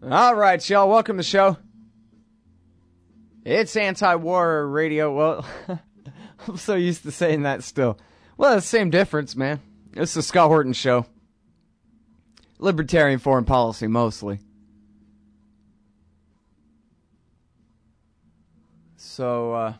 All right, y'all, welcome to the show. It's anti-war radio. Well, I'm so used to saying that still. Well, it's the same difference, man. It's the Scott Horton Show. Libertarian foreign policy, mostly. So,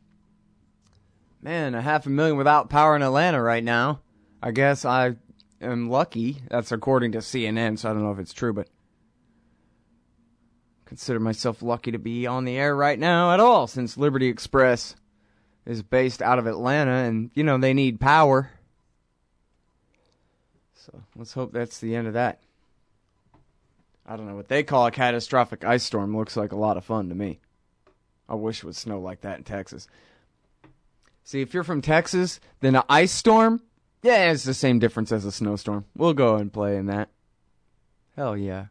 man, 500,000 without power in Atlanta right now. I guess I am lucky. That's according to CNN, so I don't know if it's true, but consider myself lucky to be on the air right now at all, since Liberty Express is based out of Atlanta, and, you know, they need power. So let's hope that's the end of that. I don't know what they call a catastrophic ice storm. Looks like a lot of fun to me. I wish it would snow like that in Texas. See, if you're from Texas, then an ice storm, yeah, it's the same difference as a snowstorm. We'll go and play in that. Hell yeah.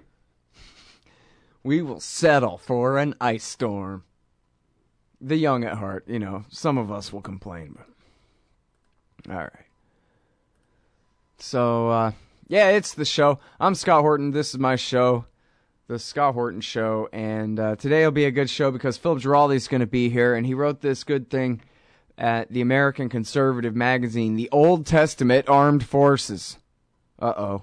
We will settle for an ice storm. The young at heart, you know, some of us will complain, but all right. So, yeah, it's the show. I'm Scott Horton. This is my show, The Scott Horton Show, and today will be a good show because Philip Giraldi's going to be here, and he wrote this good thing at the American Conservative magazine, The Old Testament Armed Forces. Uh-oh.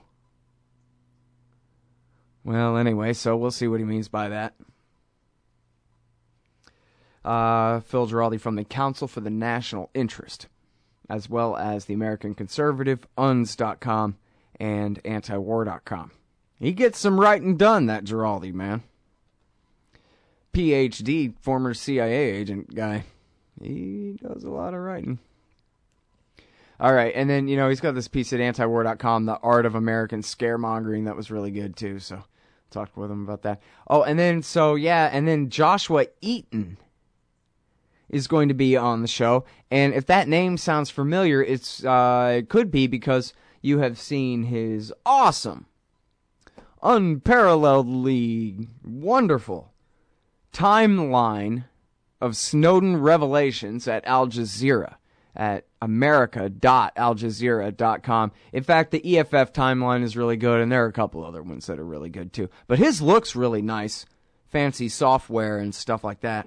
Well, anyway, so we'll see what he means by that. Phil Giraldi from the Council for the National Interest, as well as the American Conservative, UNS.com, and antiwar.com. He gets some writing done, that Giraldi, man. PhD, former CIA agent guy. He does a lot of writing. All right, and then, you know, he's got this piece at antiwar.com, The Art of American Scaremongering, that was really good, too, so talked with him about that. Oh, and then, so, yeah, and then Joshua Eaton is going to be on the show, and if that name sounds familiar, it could be because you have seen his awesome, unparalleledly wonderful timeline of Snowden revelations at Al Jazeera, at america.aljazeera.com. In fact, the EFF timeline is really good, and there are a couple other ones that are really good, too. But his looks really nice. Fancy software and stuff like that.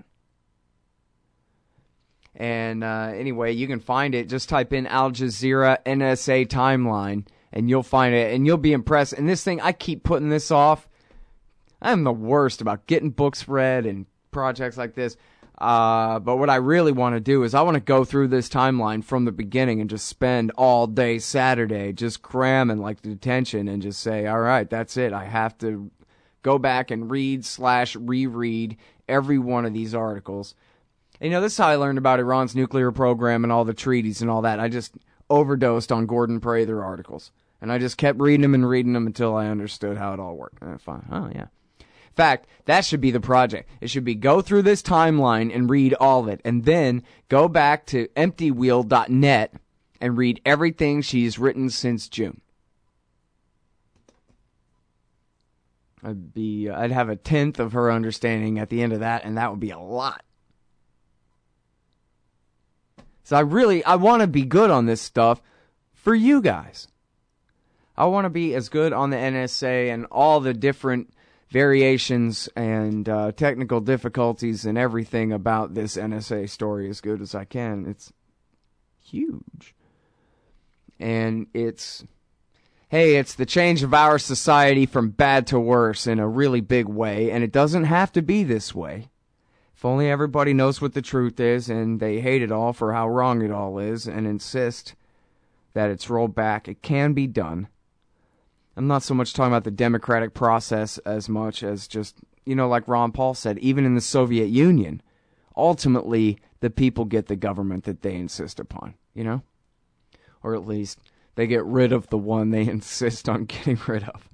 And anyway, you can find it. Just type in Al Jazeera NSA timeline, and you'll find it, and you'll be impressed. And this thing, I keep putting this off. I'm the worst about getting books read and projects like this. But what I really want to do is I want to go through this timeline from the beginning and just spend all day Saturday just cramming like detention and just say, all right, that's it. I have to go back and read/reread every one of these articles. And, you know, this is how I learned about Iran's nuclear program and all the treaties and all that. I just overdosed on Gordon Prather articles. And I just kept reading them until I understood how it all worked. And I thought, oh, yeah. In fact, that should be the project. It should be go through this timeline and read all of it, and then go back to emptywheel.net and read everything she's written since June. I'd have a tenth of her understanding at the end of that, and that would be a lot. So I want to be good on this stuff for you guys. I want to be as good on the NSA and all the different variations and technical difficulties and everything about this NSA story as good as I can. It's huge. And it's the change of our society from bad to worse in a really big way, and it doesn't have to be this way. If only everybody knows what the truth is and they hate it all for how wrong it all is and insist that it's rolled back, it can be done. I'm not so much talking about the democratic process as much as just, you know, like Ron Paul said, even in the Soviet Union, ultimately the people get the government that they insist upon, you know? Or at least they get rid of the one they insist on getting rid of.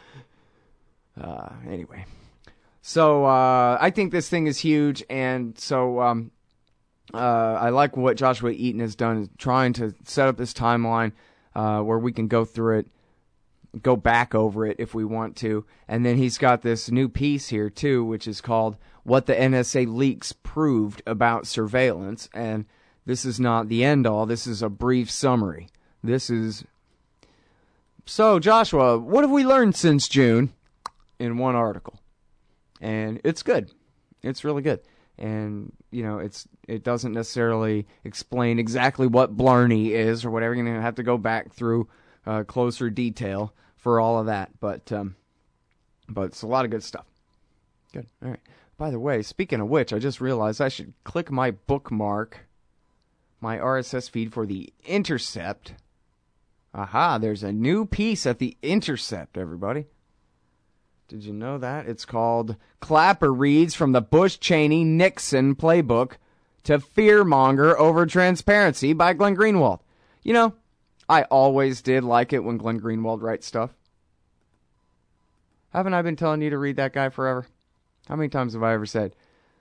Anyway. So, I think this thing is huge, and so, I like what Joshua Eaton has done, trying to set up this timeline, where we can go through it, go back over it if we want to, and then he's got this new piece here, too, which is called What the NSA Leaks Proved About Surveillance, and this is not the end-all, this is a brief summary. This is... So, Joshua, what have we learned since June? in one article. And it's good. It's really good. And, it doesn't necessarily explain exactly what Blarney is or whatever. You're going to have to go back through closer detail for all of that. But it's a lot of good stuff. Good. All right. By the way, speaking of which, I just realized I should click my bookmark, my RSS feed for The Intercept. Aha, there's a new piece at The Intercept, everybody. Did you know that? It's called Clapper Reads from the Bush-Cheney-Nixon Playbook to Fearmonger Over Transparency by Glenn Greenwald. I always did like it when Glenn Greenwald writes stuff. Haven't I been telling you to read that guy forever? How many times have I ever said,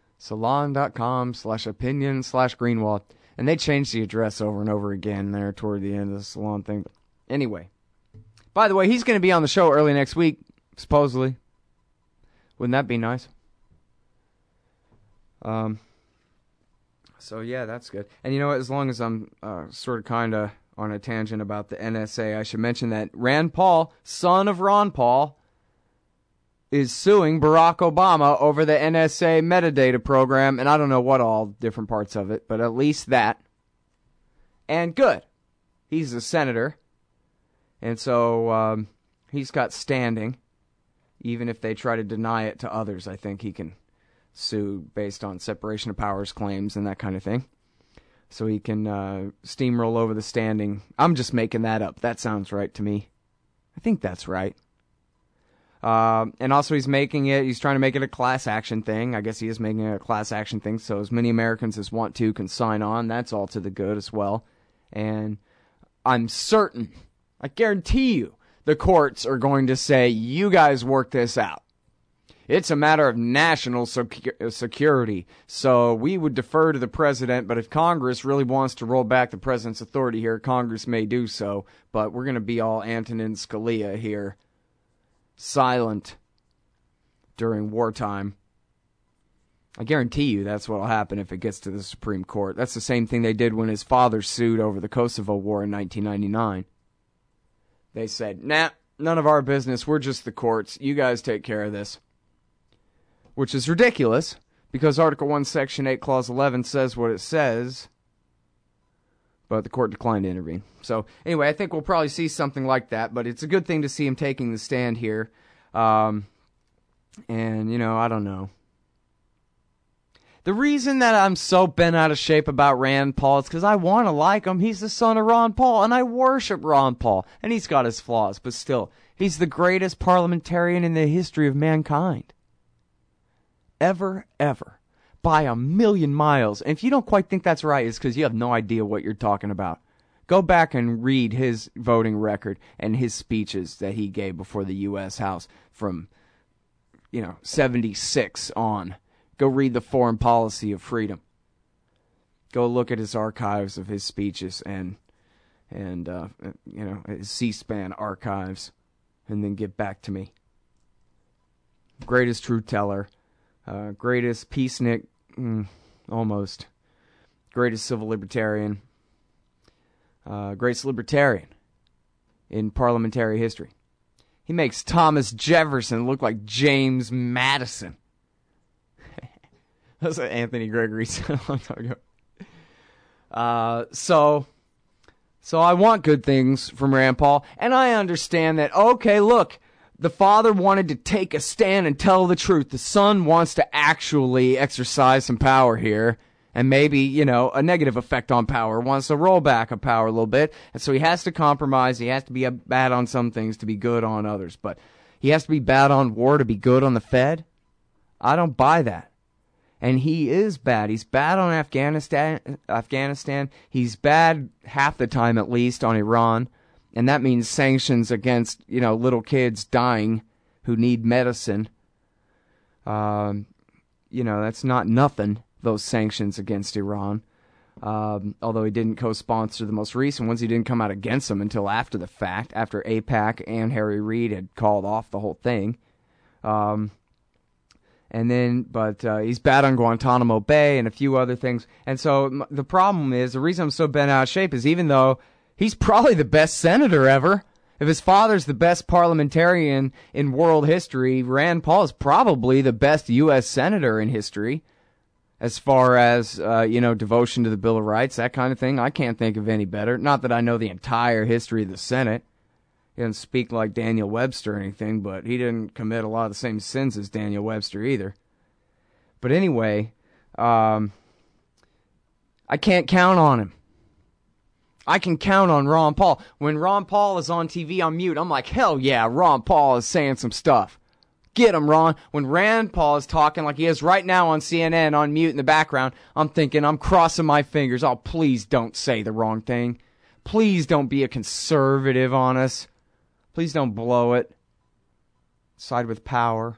salon.com/opinion/Greenwald? And they changed the address over and over again there toward the end of the Salon thing. Anyway. By the way, he's going to be on the show early next week, supposedly. Wouldn't that be nice? So, yeah, that's good. And you know what? As long as I'm sort of kind of on a tangent about the NSA, I should mention that Rand Paul, son of Ron Paul, is suing Barack Obama over the NSA metadata program, and I don't know what all different parts of it, but at least that. And good. He's a senator, and so he's got standing. Even if they try to deny it to others, I think he can sue based on separation of powers claims and that kind of thing. So he can steamroll over the standing. I'm just making that up. That sounds right to me. I think that's right. And also he's trying to make it a class action thing. I guess he is making it a class action thing, so as many Americans as want to can sign on. That's all to the good as well. And I'm certain, I guarantee you, the courts are going to say, you guys work this out. It's a matter of national security, so we would defer to the president, but if Congress really wants to roll back the president's authority here, Congress may do so, but we're going to be all Antonin Scalia here. Silent during wartime. I guarantee you that's what will happen if it gets to the Supreme Court. That's the same thing they did when his father sued over the Kosovo War in 1999. They said, nah, none of our business. We're just the courts. You guys take care of this. Which is ridiculous, because Article 1, Section 8, Clause 11 says what it says, but the court declined to intervene. So, anyway, I think we'll probably see something like that, but it's a good thing to see him taking the stand here. And, I don't know. The reason that I'm so bent out of shape about Rand Paul is because I want to like him. He's the son of Ron Paul, and I worship Ron Paul. And he's got his flaws, but still, he's the greatest parliamentarian in the history of mankind. Ever. By a million miles. And if you don't quite think that's right, it's because you have no idea what you're talking about. Go back and read his voting record and his speeches that he gave before the U.S. House from, 76 on. Go read the Foreign Policy of Freedom. Go look at his archives of his speeches and his C-SPAN archives, and then get back to me. Greatest truth teller, greatest peacenik, almost. Greatest civil libertarian, greatest libertarian in parliamentary history. He makes Thomas Jefferson look like James Madison. That's what Anthony Gregory said a long time ago. So I want good things from Rand Paul, and I understand that, okay, look, the father wanted to take a stand and tell the truth. The son wants to actually exercise some power here, and maybe, a negative effect on power, wants to roll back a power a little bit, and so he has to compromise. He has to be bad on some things to be good on others, but he has to be bad on war to be good on the Fed? I don't buy that. And he is bad. He's bad on Afghanistan. He's bad half the time, at least, on Iran. And that means sanctions against, little kids dying who need medicine. That's not nothing, those sanctions against Iran. Although he didn't co-sponsor the most recent ones. He didn't come out against them until after the fact, after AIPAC and Harry Reid had called off the whole thing. But he's bad on Guantanamo Bay and a few other things. And so the problem is, the reason I'm so bent out of shape is even though he's probably the best senator ever, If his father's the best parliamentarian in world history, Rand Paul is probably the best U.S. senator in history. As far as, devotion to the Bill of Rights, that kind of thing, I can't think of any better. Not that I know the entire history of the Senate. He doesn't speak like Daniel Webster or anything, but he didn't commit a lot of the same sins as Daniel Webster either. But anyway, I can't count on him. I can count on Ron Paul. When Ron Paul is on TV on mute, I'm like, hell yeah, Ron Paul is saying some stuff. Get him, Ron. When Rand Paul is talking like he is right now on CNN on mute in the background, I'm thinking, I'm crossing my fingers. Oh, please don't say the wrong thing. Please don't be a conservative on us. Please don't blow it. Side with power.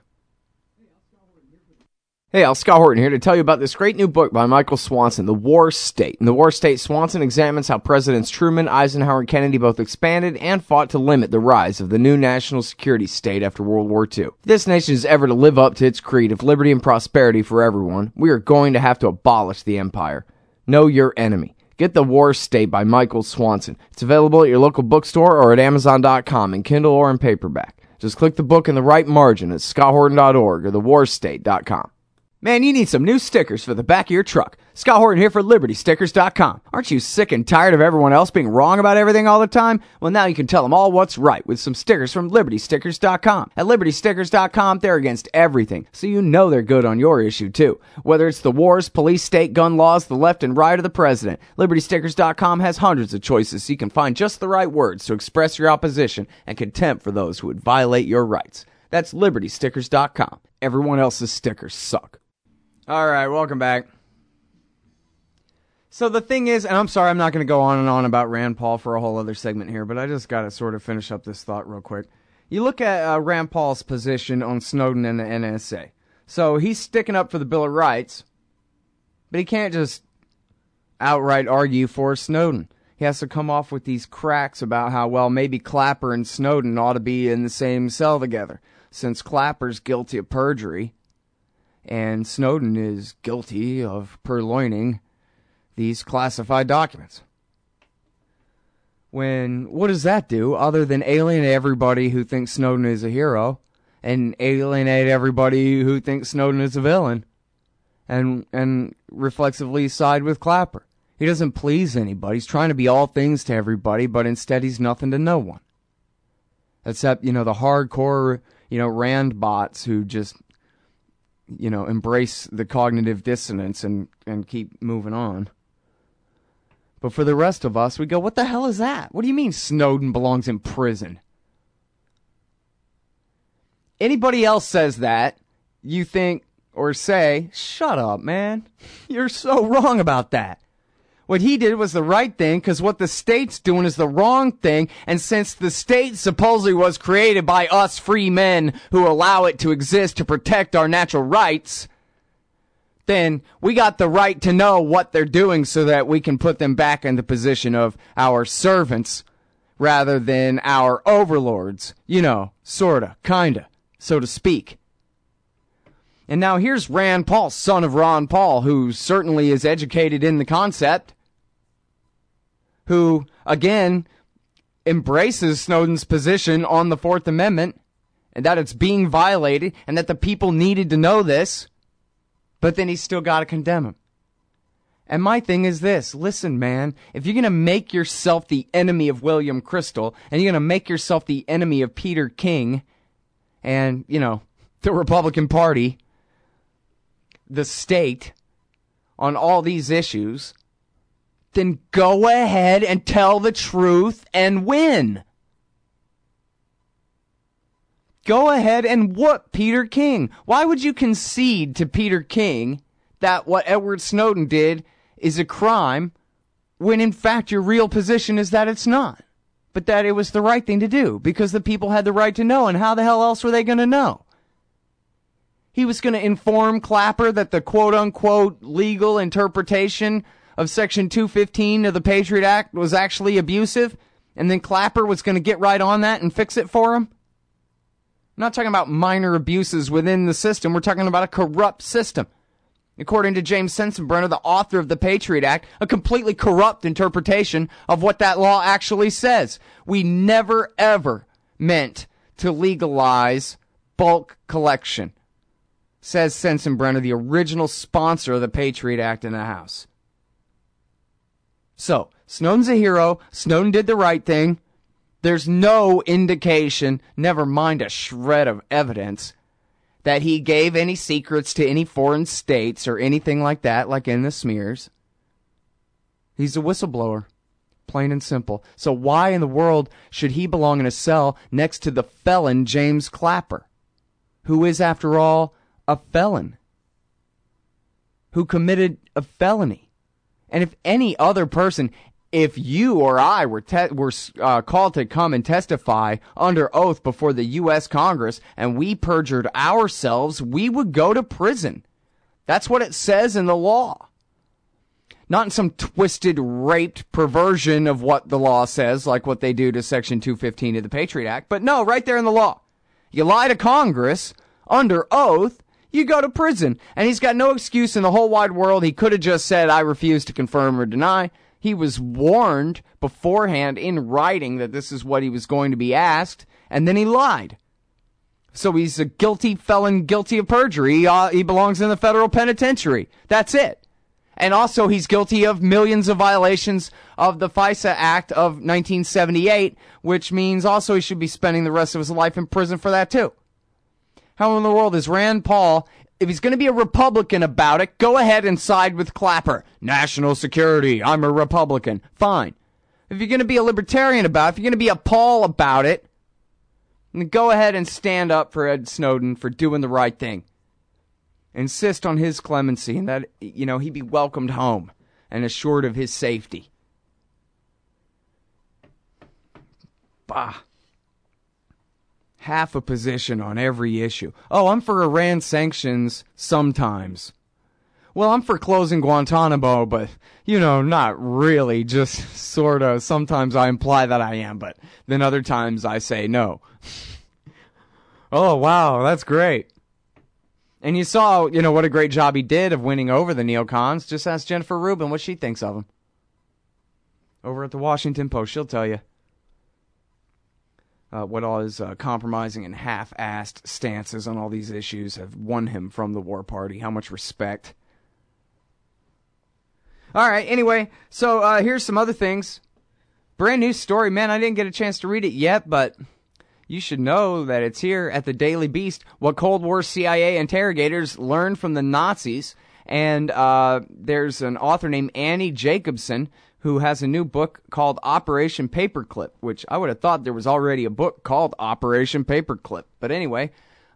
Hey, Al Scott Horton here to tell you about this great new book by Michael Swanson, The War State. In The War State, Swanson examines how Presidents Truman, Eisenhower, and Kennedy both expanded and fought to limit the rise of the new national security state after World War II. If this nation is ever to live up to its creed of liberty and prosperity for everyone, we are going to have to abolish the empire. Know your enemy. Get The War State by Michael Swanson. It's available at your local bookstore or at Amazon.com in Kindle or in paperback. Just click the book in the right margin at scotthorton.org or thewarstate.com. Man, you need some new stickers for the back of your truck. Scott Horton here for LibertyStickers.com. Aren't you sick and tired of everyone else being wrong about everything all the time? Well, now you can tell them all what's right with some stickers from LibertyStickers.com. At LibertyStickers.com, they're against everything, so you know they're good on your issue, too. Whether it's the wars, police, state, gun laws, the left and right, or the president, LibertyStickers.com has hundreds of choices so you can find just the right words to express your opposition and contempt for those who would violate your rights. That's LibertyStickers.com. Everyone else's stickers suck. All right, welcome back. So the thing is, and I'm sorry, I'm not going to go on and on about Rand Paul for a whole other segment here, but I just got to sort of finish up this thought real quick. You look at Rand Paul's position on Snowden and the NSA. So he's sticking up for the Bill of Rights, but he can't just outright argue for Snowden. He has to come off with these cracks about how, well, maybe Clapper and Snowden ought to be in the same cell together, since Clapper's guilty of perjury. And Snowden is guilty of purloining these classified documents. What does that do other than alienate everybody who thinks Snowden is a hero and alienate everybody who thinks Snowden is a villain and reflexively side with Clapper? He doesn't please anybody. He's trying to be all things to everybody, but instead he's nothing to no one. Except, the hardcore, Rand bots who just embrace the cognitive dissonance and keep moving on. But for the rest of us, we go, what the hell is that? What do you mean Snowden belongs in prison? Anybody else says that, you think or say, shut up, man. You're so wrong about that. What he did was the right thing, because what the state's doing is the wrong thing, and since the state supposedly was created by us free men who allow it to exist to protect our natural rights, then we got the right to know what they're doing so that we can put them back in the position of our servants rather than our overlords. Sorta, kinda, so to speak. And now here's Rand Paul, son of Ron Paul, who certainly is educated in the concept, who, again, embraces Snowden's position on the Fourth Amendment, and that it's being violated, and that the people needed to know this, but then he's still got to condemn him. And my thing is this, listen, man, if you're going to make yourself the enemy of William Kristol, and you're going to make yourself the enemy of Peter King, and, the Republican Party, the state, on all these issues, then go ahead and tell the truth and win. Go ahead and whoop Peter King. Why would you concede to Peter King that what Edward Snowden did is a crime when in fact your real position is that it's not, but that it was the right thing to do because the people had the right to know, and how the hell else were they going to know? He was going to inform Clapper that the quote-unquote legal interpretation of Section 215 of the Patriot Act was actually abusive, and then Clapper was going to get right on that and fix it for him? I'm not talking about minor abuses within the system. We're talking about a corrupt system. According to James Sensenbrenner, the author of the Patriot Act, a completely corrupt interpretation of what that law actually says. We never, ever meant to legalize bulk collection, says Sensenbrenner, the original sponsor of the Patriot Act in the House. So, Snowden's a hero. Snowden did the right thing. There's no indication, never mind a shred of evidence, that he gave any secrets to any foreign states or anything like that, like in the smears. He's a whistleblower, plain and simple. So why in the world should he belong in a cell next to the felon James Clapper, who is, after all, a felon, who committed a felony? And if any other person, if you or I were called to come and testify under oath before the U.S. Congress and we perjured ourselves, we would go to prison. That's what it says in the law. Not in some twisted, raped perversion of what the law says, like what they do to Section 215 of the Patriot Act. But no, right there in the law. You lie to Congress under oath, you go to prison. And he's got no excuse in the whole wide world. He could have just said, I refuse to confirm or deny. He was warned beforehand in writing that this is what he was going to be asked, and then he lied. So he's a guilty felon, guilty of perjury. He belongs in the federal penitentiary. That's it. And also he's guilty of millions of violations of the FISA Act of 1978, which means also he should be spending the rest of his life in prison for that too. How in the world is Rand Paul, if he's going to be a Republican about it, go ahead and side with Clapper. National security, I'm a Republican. Fine. If you're going to be a libertarian about it, if you're going to be a Paul about it, then go ahead and stand up for Ed Snowden for doing the right thing. Insist on his clemency and that, he be welcomed home and assured of his safety. Bah. Half a position on every issue. Oh, I'm for Iran sanctions sometimes. Well, I'm for closing Guantanamo, but, not really, just sort of. Sometimes I imply that I am, but then other times I say no. Oh, wow, that's great. And you saw, what a great job he did of winning over the neocons. Just ask Jennifer Rubin what she thinks of him. Over at the Washington Post, she'll tell you. What all his compromising and half-assed stances on all these issues have won him from the war party. How much respect. All right, anyway, so here's some other things. Brand new story. Man, I didn't get a chance to read it yet, but you should know that it's here at the Daily Beast. What Cold War CIA interrogators learned from the Nazis. And there's an author named Annie Jacobson who has a new book called Operation Paperclip, which I would have thought there was already a book called Operation Paperclip. But anyway,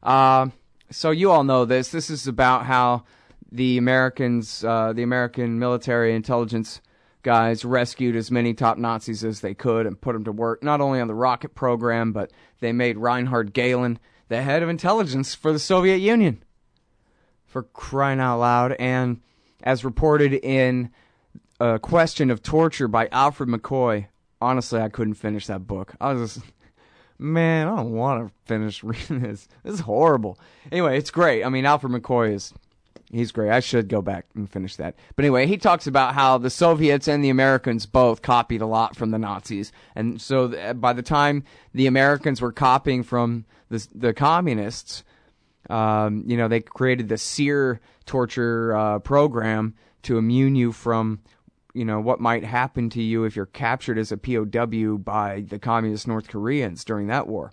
so you all know this. This is about how the American military intelligence guys rescued as many top Nazis as they could and put them to work, not only on the rocket program, but they made Reinhard Gehlen the head of intelligence for the Soviet Union. For crying out loud. And as reported in A Question of Torture by Alfred McCoy, honestly, I couldn't finish that book. I was just, man, I don't want to finish reading this. This is horrible. Anyway, it's great. I mean, Alfred McCoy he's great. I should go back and finish that. But anyway, he talks about how the Soviets and the Americans both copied a lot from the Nazis. And so by the time the Americans were copying from the communists, they created the SEER torture program to immune you from, what might happen to you if you're captured as a POW by the communist North Koreans during that war,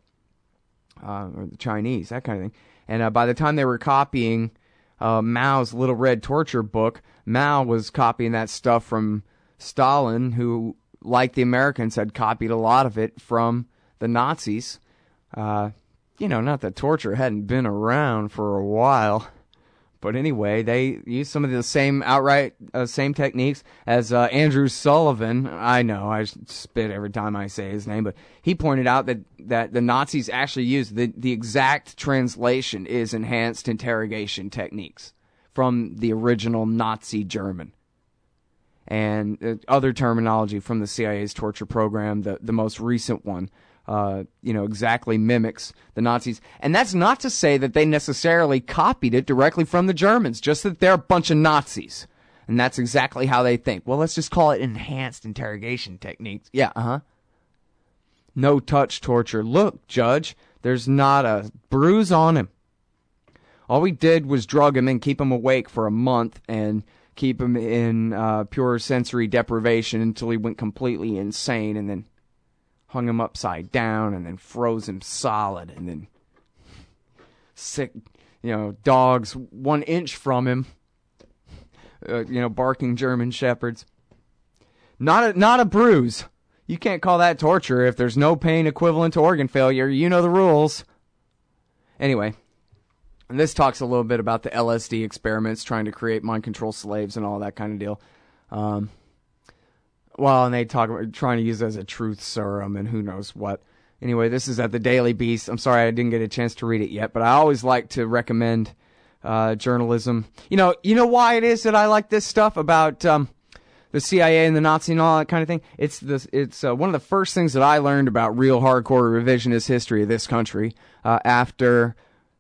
or the Chinese, that kind of thing. And by the time they were copying Mao's Little Red Torture book, Mao was copying that stuff from Stalin, who, like the Americans, had copied a lot of it from the Nazis. Not that torture hadn't been around for a while. But anyway, they used some of the same same techniques as Andrew Sullivan. I know, I spit every time I say his name, but he pointed out that the Nazis actually used the exact translation is enhanced interrogation techniques from the original Nazi German. And other terminology from the CIA's torture program, the most recent one, exactly mimics the Nazis. And that's not to say that they necessarily copied it directly from the Germans, just that they're a bunch of Nazis. And that's exactly how they think. Well, let's just call it enhanced interrogation techniques. Yeah, No touch torture. Look, Judge, there's not a bruise on him. All we did was drug him and keep him awake for a month and keep him in pure sensory deprivation until he went completely insane, and then hung him upside down and then froze him solid, and then sick, dogs 1 inch from him, barking German shepherds. Not a bruise. You can't call that torture if there's no pain equivalent to organ failure. You know the rules. Anyway, and this talks a little bit about the LSD experiments, trying to create mind control slaves and all that kind of deal. And they talk about trying to use it as a truth serum and who knows what. Anyway, this is at the Daily Beast. I'm sorry I didn't get a chance to read it yet, but I always like to recommend journalism. You know why it is that I like this stuff about the CIA and the Nazi and all that kind of thing? It's one of the first things that I learned about real hardcore revisionist history of this country after...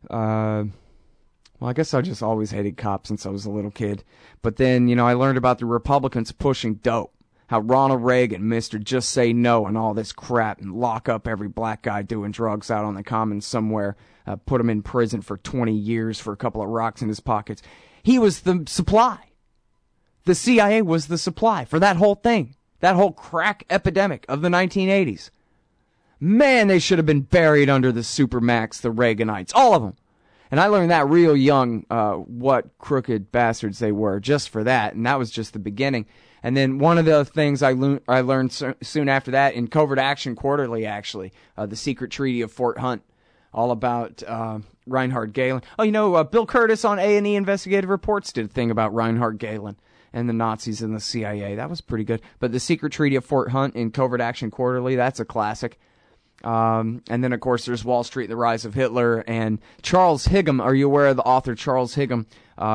I guess I just always hated cops since I was a little kid. But then, I learned about the Republicans pushing dope. How Ronald Reagan, Mr. Just Say No and all this crap, and lock up every black guy doing drugs out on the common somewhere, put him in prison for 20 years for a couple of rocks in his pockets. He was the supply. The CIA was the supply for that whole thing. That whole crack epidemic of the 1980s. Man, they should have been buried under the Supermax, the Reaganites, all of them. And I learned that real young, what crooked bastards they were, just for that. And that was just the beginning. And then one of the things I learned soon after that, in Covert Action Quarterly, actually, the Secret Treaty of Fort Hunt, all about Reinhard Gehlen. Oh, Bill Curtis on A&E Investigative Reports did a thing about Reinhard Gehlen and the Nazis and the CIA. That was pretty good. But the Secret Treaty of Fort Hunt in Covert Action Quarterly, that's a classic. And then, of course, there's Wall Street, The Rise of Hitler, and Charles Higham. Are you aware of the author Charles Higham?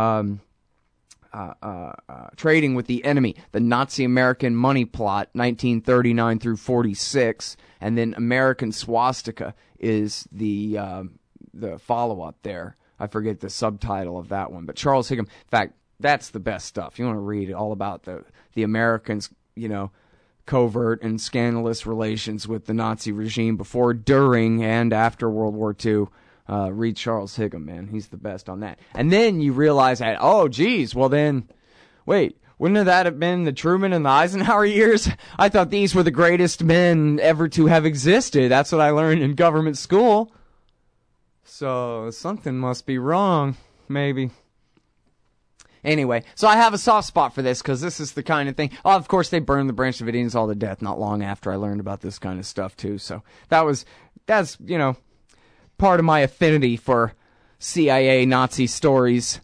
Trading with the Enemy, the Nazi-American Money Plot, 1939 through 46, and then American Swastika is the follow-up there. I forget the subtitle of that one, but Charles Higham, in fact, that's the best stuff. You want to read all about the Americans, covert and scandalous relations with the Nazi regime before, during, and after World War II. Read Charles Higham, man. He's the best on that. And then you realize that, wait, wouldn't that have been the Truman and the Eisenhower years? I thought these were the greatest men ever to have existed. That's what I learned in government school. So something must be wrong, maybe. Anyway, so I have a soft spot for this because this is the kind of thing. Oh, of course, they burned the Branch Davidians all to death not long after I learned about this kind of stuff, too. So that's part of my affinity for CIA Nazi stories.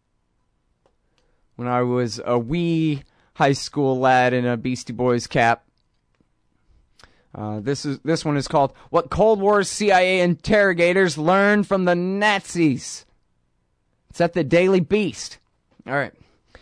When I was a wee high school lad in a Beastie Boys cap. This one is called What Cold War CIA Interrogators Learned from the Nazis. It's at the Daily Beast. All right.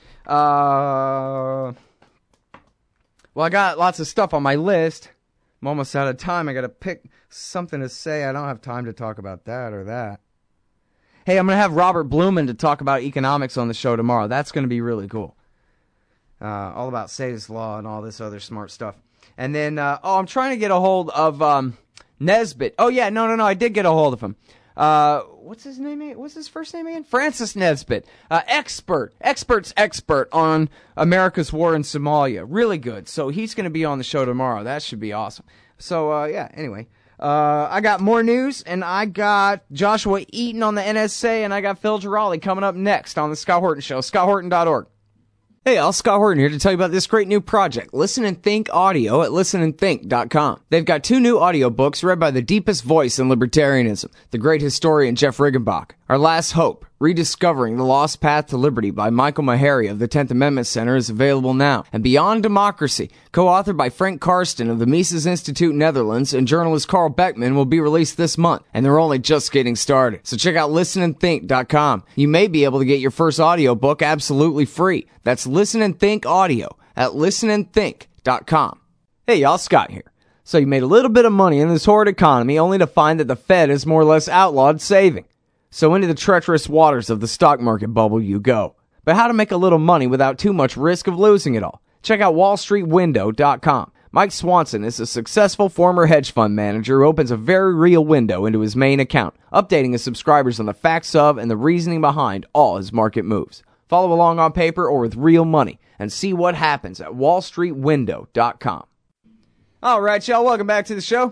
Well, I got lots of stuff on my list. I'm almost out of time. I got to pick something to say. I don't have time to talk about that or that. Hey, I'm going to have Robert Blumen to talk about economics on the show tomorrow. That's going to be really cool. All about Say's Law and all this other smart stuff. And then, I'm trying to get a hold of Nesbitt. Oh, yeah, no, I did get a hold of him. What's his name? What's his first name again? Francis Nesbitt. Expert's expert on America's war in Somalia. Really good. So he's going to be on the show tomorrow. That should be awesome. So, anyway. I got more news, and I got Joshua Eaton on the NSA, and I got Phil Giraldi coming up next on the Scott Horton Show, scotthorton.org. Hey, all, Scott Horton here to tell you about this great new project, Listen and Think Audio at listenandthink.com. They've got 2 new audiobooks read by the deepest voice in libertarianism, the great historian Jeff Riggenbach. Our Last Hope, Rediscovering the Lost Path to Liberty by Michael Maharrey of the 10th Amendment Center is available now. And Beyond Democracy, co-authored by Frank Karsten of the Mises Institute Netherlands and journalist Carl Beckman, will be released this month. And they're only just getting started. So check out listenandthink.com. You may be able to get your first audiobook absolutely free. That's Listen and Think Audio at listenandthink.com. Hey y'all, Scott here. So you made a little bit of money in this horrid economy, only to find that the Fed has more or less outlawed saving. So into the treacherous waters of the stock market bubble you go. But how to make a little money without too much risk of losing it all? Check out wallstreetwindow.com. Mike Swanson is a successful former hedge fund manager who opens a very real window into his main account, updating his subscribers on the facts of and the reasoning behind all his market moves. Follow along on paper or with real money and see what happens at wallstreetwindow.com. All right, y'all, welcome back to the show.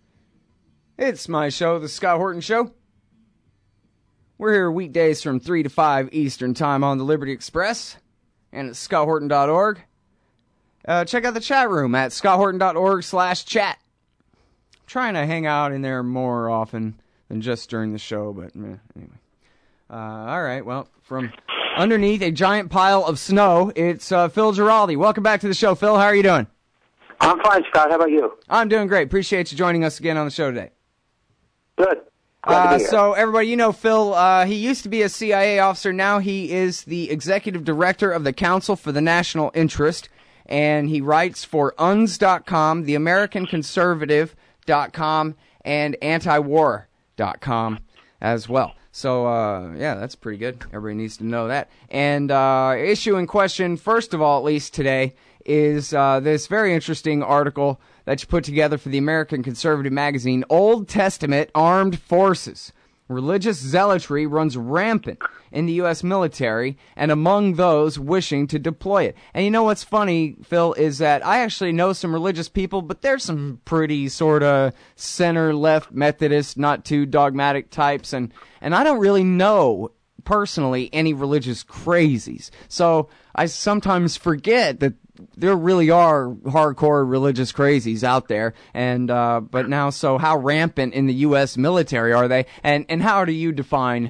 It's my show, The Scott Horton Show. We're here weekdays from 3 to 5 Eastern Time on the Liberty Express and at scotthorton.org. Check out the chat room at scotthorton.org/chat. I'm trying to hang out in there more often than just during the show, but anyway. All right, well, from underneath a giant pile of snow, it's Phil Giraldi. Welcome back to the show, Phil. How are you doing? I'm fine, Scott. How about you? I'm doing great. Appreciate you joining us again on the show today. Good. Glad to be here. So, everybody, you know Phil, he used to be a CIA officer. Now he is the executive director of the Council for the National Interest, and he writes for UNS.com, theamericanconservative.com, and antiwar.com as well. So, yeah, that's pretty good. Everybody needs to know that. And issue in question, first of all, at least today, is this very interesting article that you put together for the American Conservative magazine, Old Testament Armed Forces. Religious zealotry runs rampant in the U.S. military and among those wishing to deploy it. And you know what's funny, Phil, is that I actually know some religious people, but they're some pretty sort of center-left Methodist, not too dogmatic types, and I don't really know personally any religious crazies. So I sometimes forget that there really are hardcore religious crazies out there, and but now, so how rampant in the U.S. military are they, and how do you define,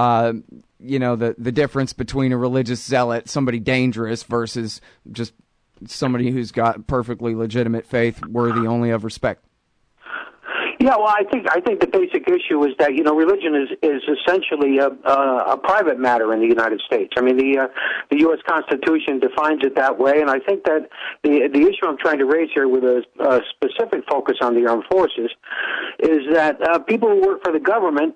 the difference between a religious zealot, somebody dangerous, versus just somebody who's got perfectly legitimate faith worthy only of respect? Yeah, well, I think the basic issue is that religion is essentially a private matter in the United States. I mean, the U.S. Constitution defines it that way, and I think that the issue I'm trying to raise here, with a specific focus on the armed forces, is that people who work for the government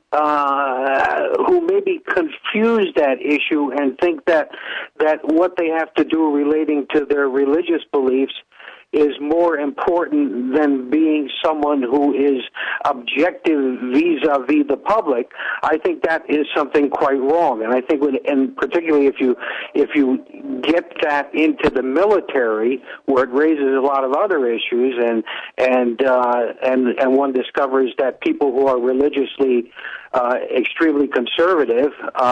who maybe confuse that issue and think that what they have to do relating to their religious beliefs is more important than being someone who is objective vis-a-vis the public. I think that is something quite wrong, and I think, and particularly if you get that into the military, where it raises a lot of other issues, and one discovers that people who are religiously extremely conservative,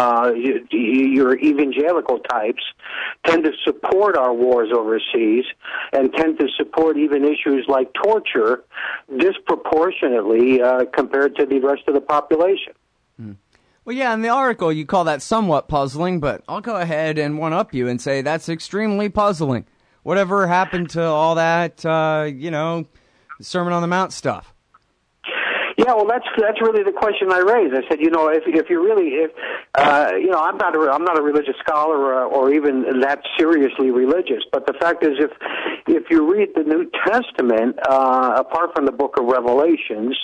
your evangelical types, tend to support our wars overseas and tend to support even issues like torture disproportionately compared to the rest of the population. Well, yeah, in the article you call that somewhat puzzling, but I'll go ahead and one-up you and say that's extremely puzzling. Whatever happened to all that, Sermon on the Mount stuff? Yeah, well, that's really the question I raised. I said, if you really, I'm not a religious scholar or even that seriously religious, but the fact is, if you read the New Testament, apart from the Book of Revelations,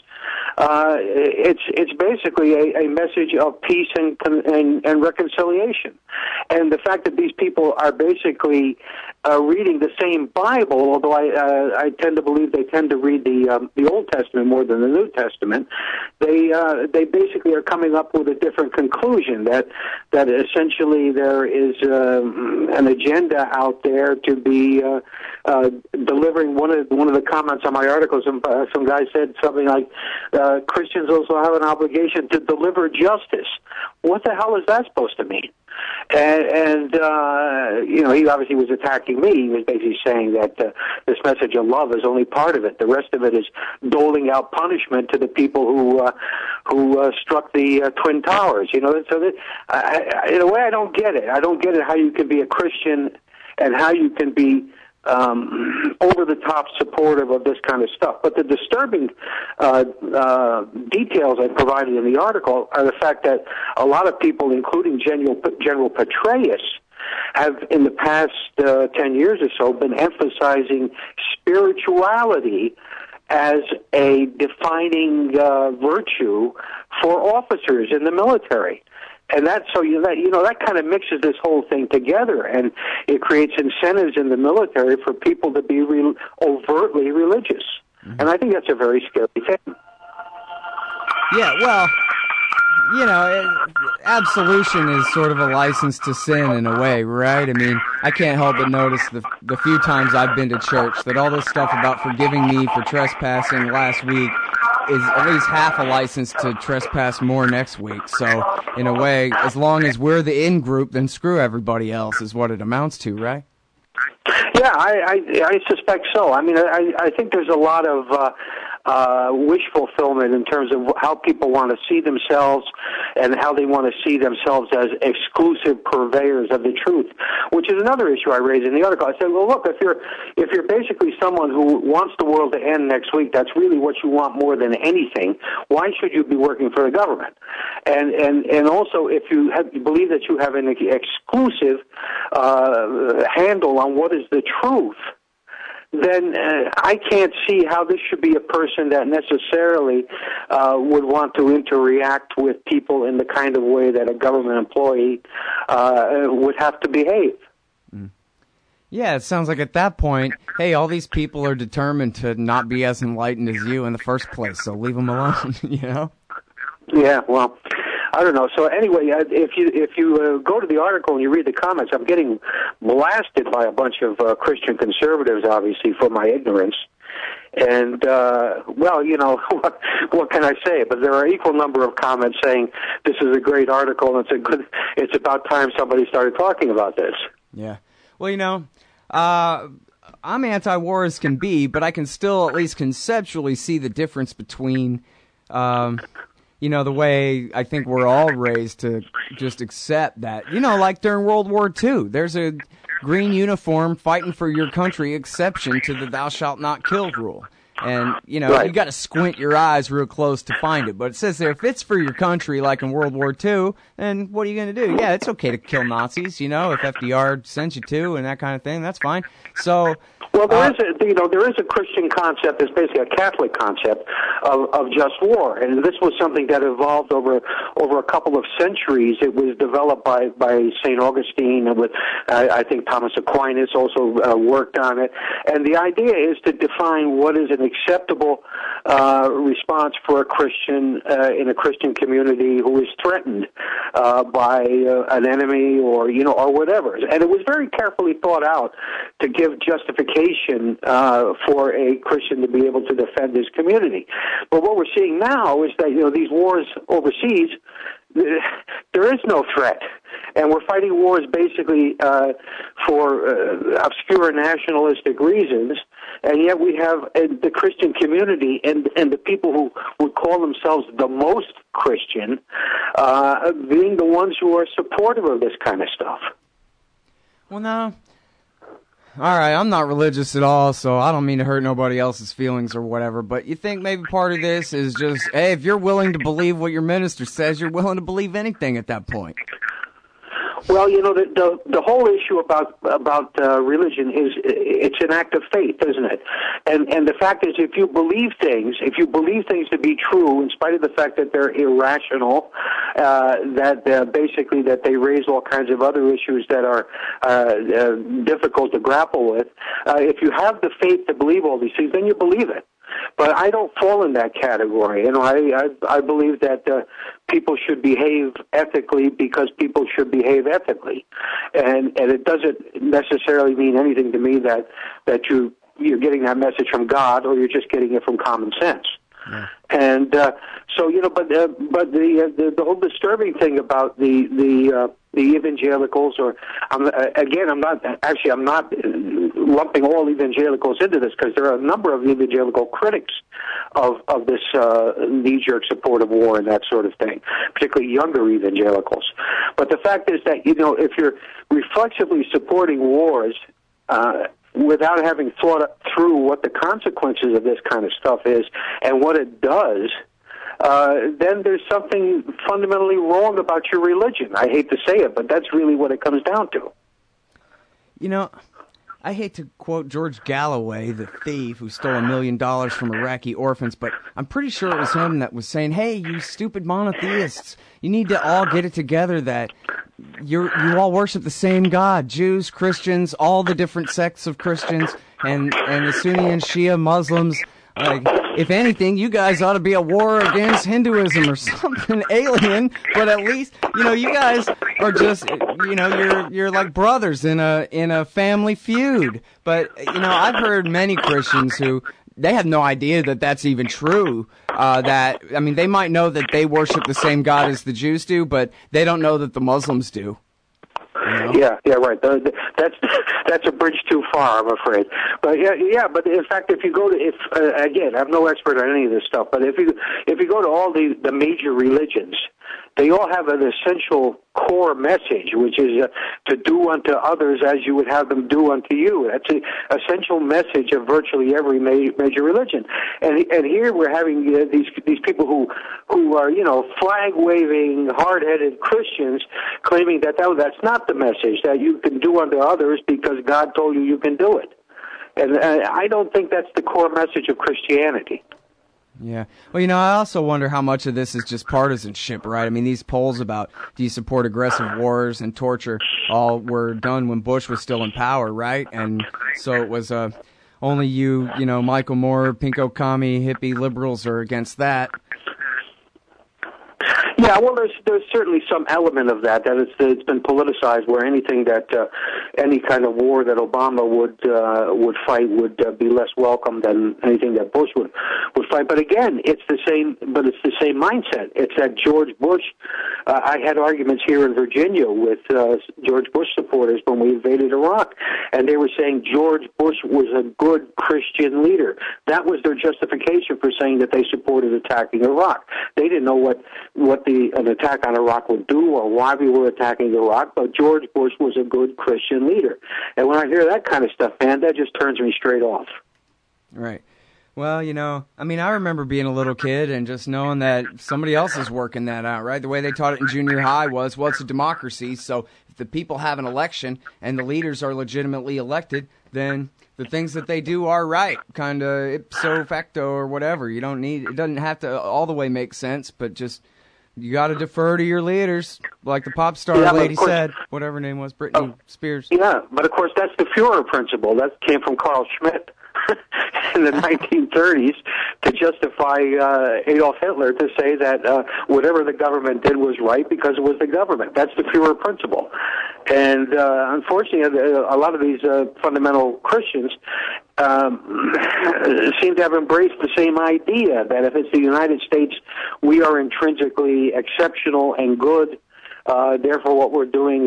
it's basically a message of peace and reconciliation. And the fact that these people are basically reading the same Bible, although I tend to believe they tend to read the Old Testament more than the New Testament, they basically are coming up with a different conclusion, that essentially there is an agenda out there to be delivering. One of the comments on my article, some guy said something like, Christians also have an obligation to deliver justice. What the hell is that supposed to mean? And he obviously was attacking me. He was basically saying that this message of love is only part of it. The rest of it is doling out punishment to the people who struck the Twin Towers. So that, in a way, I don't get it. I don't get it how you can be a Christian and how you can be over-the-top supportive of this kind of stuff. But the disturbing details I provided in the article are the fact that a lot of people, including General Petraeus, have in the past 10 years or so been emphasizing spirituality as a defining virtue for officers in the military. And that kind of mixes this whole thing together, and it creates incentives in the military for people to be overtly religious. Mm-hmm. And I think that's a very scary thing. Yeah, well, absolution is sort of a license to sin in a way, right? I mean, I can't help but notice the few times I've been to church that all this stuff about forgiving me for trespassing last week is at least half a license to trespass more next week. So, in a way, as long as we're the in group, then screw everybody else is what it amounts to, right? Yeah, I suspect so. I mean, I think there's a lot of wish fulfillment in terms of how people want to see themselves and how they want to see themselves as exclusive purveyors of the truth, which is another issue I raised in the article. I said, well, look, if you're basically someone who wants the world to end next week, that's really what you want more than anything, why should you be working for the government? And also, if you believe that you have an exclusive handle on what is the truth, then I can't see how this should be a person that necessarily would want to interact with people in the kind of way that a government employee would have to behave. Yeah, it sounds like at that point, hey, all these people are determined to not be as enlightened as you in the first place, so leave them alone, Yeah, well, I don't know. So anyway, if you go to the article and you read the comments, I'm getting blasted by a bunch of Christian conservatives, obviously, for my ignorance. And well, what can I say? But there are an equal number of comments saying this is a great article and it's about time somebody started talking about this. Yeah. Well, I'm anti-war as can be, but I can still at least conceptually see the difference between the way I think we're all raised to just accept that. Like during World War II, there's a green uniform fighting for your country exception to the thou shalt not kill rule. And, right. You got to squint your eyes real close to find it. But it says there, if it's for your country, like in World War II, then what are you going to do? Yeah, it's okay to kill Nazis, if FDR sends you to and that kind of thing, that's fine. So... Well, there is a Christian concept, it's basically a Catholic concept of just war, and this was something that evolved over a couple of centuries. It was developed by St. Augustine, and with I think Thomas Aquinas also worked on it. And the idea is to define what is an acceptable response for a Christian in a Christian community who is threatened by an enemy or whatever. And it was very carefully thought out to give justification for a Christian to be able to defend his community. But what we're seeing now is that, these wars overseas, there is no threat. And we're fighting wars basically for obscure nationalistic reasons, and yet we have the Christian community and the people who would call themselves the most Christian being the ones who are supportive of this kind of stuff. Well, no. All right, I'm not religious at all, so I don't mean to hurt nobody else's feelings or whatever, but you think maybe part of this is just, hey, if you're willing to believe what your minister says, you're willing to believe anything at that point. Well, the whole issue about religion is it's an act of faith, isn't it? And the fact is, if you believe things to be true, in spite of the fact that they're irrational, basically that they raise all kinds of other issues that are difficult to grapple with. If you have the faith to believe all these things, then you believe it. But I don't fall in that category. I believe that people should behave ethically because people should behave ethically, and it doesn't necessarily mean anything to me that you're getting that message from God or you're just getting it from common sense. Yeah. And so but the whole disturbing thing about the evangelicals, or I'm not lumping all evangelicals into this, because there are a number of evangelical critics of this knee-jerk support of war and that sort of thing, particularly younger evangelicals. But the fact is that if you're reflexively supporting wars without having thought through what the consequences of this kind of stuff is and what it does, then there's something fundamentally wrong about your religion. I hate to say it, but that's really what it comes down to. I hate to quote George Galloway, the thief who stole $1 million from Iraqi orphans, but I'm pretty sure it was him that was saying, hey, you stupid monotheists, you need to all get it together that you all worship the same God, Jews, Christians, all the different sects of Christians, and the Sunni and Shia Muslims. Like, if anything, you guys ought to be a war against Hinduism or something alien, but at least, you guys are just, you're like brothers in a family feud. But, I've heard many Christians who, they have no idea that that's even true. They might know that they worship the same God as the Jews do, but they don't know that the Muslims do. Yeah, right. That's a bridge too far, I'm afraid. But but in fact, if you go to, again, I'm no expert on any of this stuff, but if you go to all the major religions, they all have an essential core message, which is to do unto others as you would have them do unto you. That's an essential message of virtually every major religion. And here we're having these people who are flag waving, hard headed Christians claiming that that's not the message, that you can do unto others because God told you can do it. And I don't think that's the core message of Christianity. Yeah. Well, I also wonder how much of this is just partisanship, right? I mean, these polls about do you support aggressive wars and torture all were done when Bush was still in power, right? And so it was only Michael Moore, pinko commie, hippie liberals are against that. Yeah, well, there's certainly some element of that it's been politicized, where anything that any kind of war that Obama would fight would be less welcome than anything that Bush would fight. But again, it's the same mindset. It's that George Bush. I had arguments here in Virginia with George Bush supporters when we invaded Iraq, and they were saying George Bush was a good Christian leader. That was their justification for saying that they supported attacking Iraq. They didn't know what an attack on Iraq would do or why we were attacking Iraq, but George Bush was a good Christian leader. And when I hear that kind of stuff, man, that just turns me straight off. Right. Well, I remember being a little kid and just knowing that somebody else is working that out, right? The way they taught it in junior high was, well, it's a democracy, so if the people have an election and the leaders are legitimately elected, then the things that they do are right, kind of ipso facto or whatever. It doesn't have to all the way make sense, but just you got to defer to your leaders, like the pop star lady said, whatever her name was, Britney Spears. Yeah, but of course that's the Führer principle. That came from Carl Schmitt in the 1930s to justify Adolf Hitler to say that whatever the government did was right because it was the government. That's the Führer principle. And unfortunately, a lot of these fundamental Christians seem to have embraced the same idea that if it's the United States, we are intrinsically exceptional and good. Therefore, what we're doing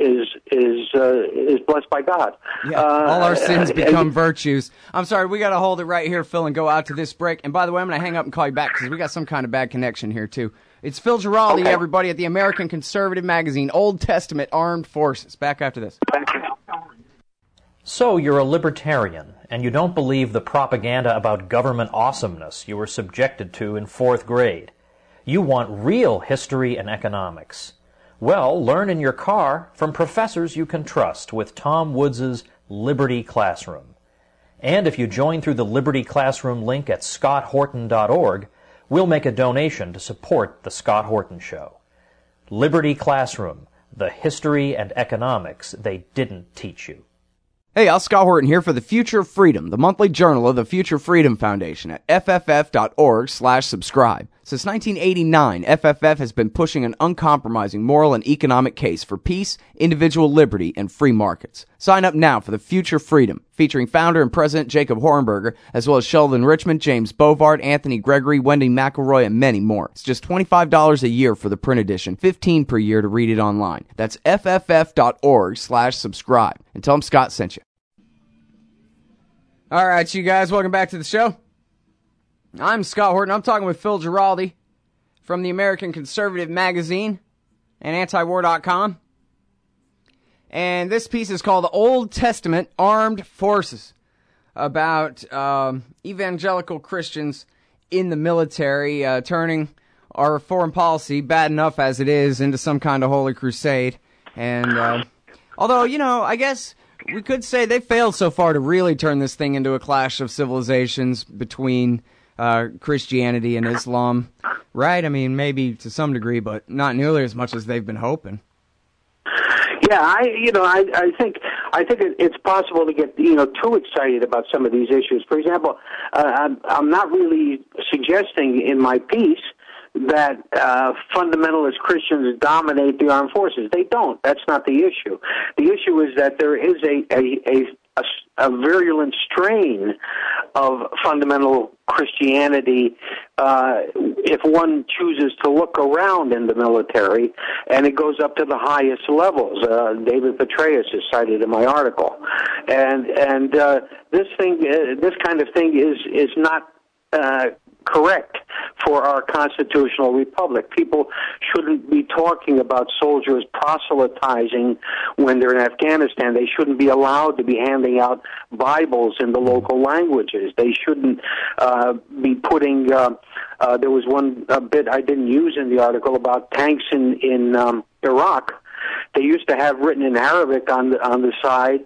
is blessed by God. Yeah, all our sins become virtues. I'm sorry, we got to hold it right here, Phil, and go out to this break. And by the way, I'm going to hang up and call you back because we got some kind of bad connection here, too. It's Phil Giraldi, everybody, at the American Conservative Magazine, Old Testament Armed Forces. Back after this. So you're a libertarian, and you don't believe the propaganda about government awesomeness you were subjected to in 4th grade. You want real history and economics. Well, learn in your car from professors you can trust with Tom Woods' Liberty Classroom. And if you join through the Liberty Classroom link at scotthorton.org, we'll make a donation to support The Scott Horton Show. Liberty Classroom, the history and economics they didn't teach you. Hey, Al Scott Horton here for The Future of Freedom, the monthly journal of the Future Freedom Foundation at fff.org/subscribe. Since 1989, FFF has been pushing an uncompromising moral and economic case for peace, individual liberty, and free markets. Sign up now for The Future Freedom, featuring founder and president Jacob Hornberger, as well as Sheldon Richmond, James Bovard, Anthony Gregory, Wendy McElroy, and many more. It's just $25 a year for the print edition, $15 per year to read it online. That's fff.org/subscribe. And tell them Scott sent you. All right, you guys, welcome back to the show. I'm Scott Horton. I'm talking with Phil Giraldi from the American Conservative Magazine and antiwar.com. And this piece is called Old Testament Armed Forces, about evangelical Christians in the military turning our foreign policy, bad enough as it is, into some kind of holy crusade. And although, I guess we could say they failed so far to really turn this thing into a clash of civilizations between Christianity and Islam, right? I mean, maybe to some degree, but not nearly as much as they've been hoping. Yeah, I think it's possible to get too excited about some of these issues. For example, I'm not really suggesting in my piece that fundamentalist Christians dominate the armed forces. They don't. That's not the issue. The issue is that there is a virulent strain of fundamental Christianity if one chooses to look around in the military, and it goes up to the highest levels. David Petraeus is cited in my article, and this kind of thing is not correct for our constitutional republic. People shouldn't be talking about soldiers proselytizing when they're in Afghanistan. They shouldn't be allowed to be handing out Bibles in the local languages. They shouldn't be putting there was one bit I didn't use in the article about tanks in Iraq. They used to have written in Arabic on the side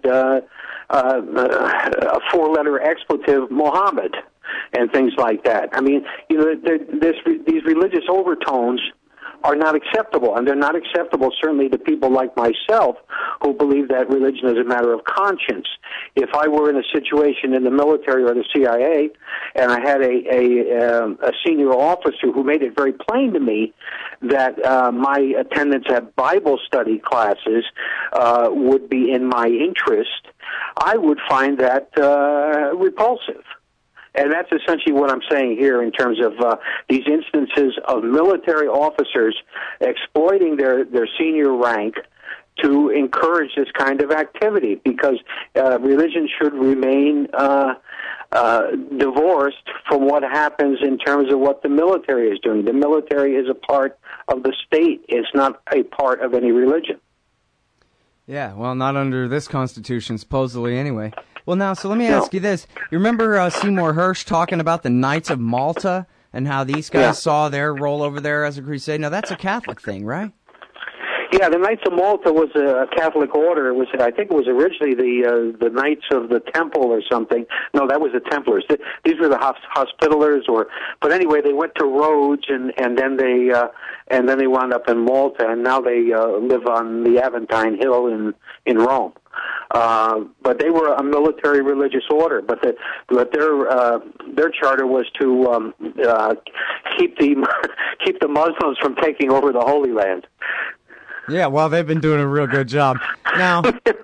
a four-letter expletive, Muhammad, and things like that. I mean, these religious overtones are not acceptable, and they're not acceptable certainly to people like myself who believe that religion is a matter of conscience. If I were in a situation in the military or the CIA and I had a senior officer who made it very plain to me that my attendance at Bible study classes would be in my interest, I would find that repulsive. And that's essentially what I'm saying here in terms of these instances of military officers exploiting their senior rank to encourage this kind of activity, because religion should remain divorced from what happens in terms of what the military is doing. The military is a part of the state. It's not a part of any religion. Yeah, well, not under this Constitution, supposedly, anyway. Well, now, so let me ask you this. You remember Seymour Hersh talking about the Knights of Malta and how these guys saw their role over there as a crusade? Now, that's a Catholic thing, right? Yeah, the Knights of Malta was a Catholic order. I think it was originally the Knights of the Temple or something. No, that was the Templars. These were the Hospitallers, but anyway, they went to Rhodes and then they wound up in Malta, and now they live on the Aventine Hill in Rome. But they were a military religious order, but their charter was to keep the Muslims from taking over the Holy Land. Yeah, well, they've been doing a real good job. Now,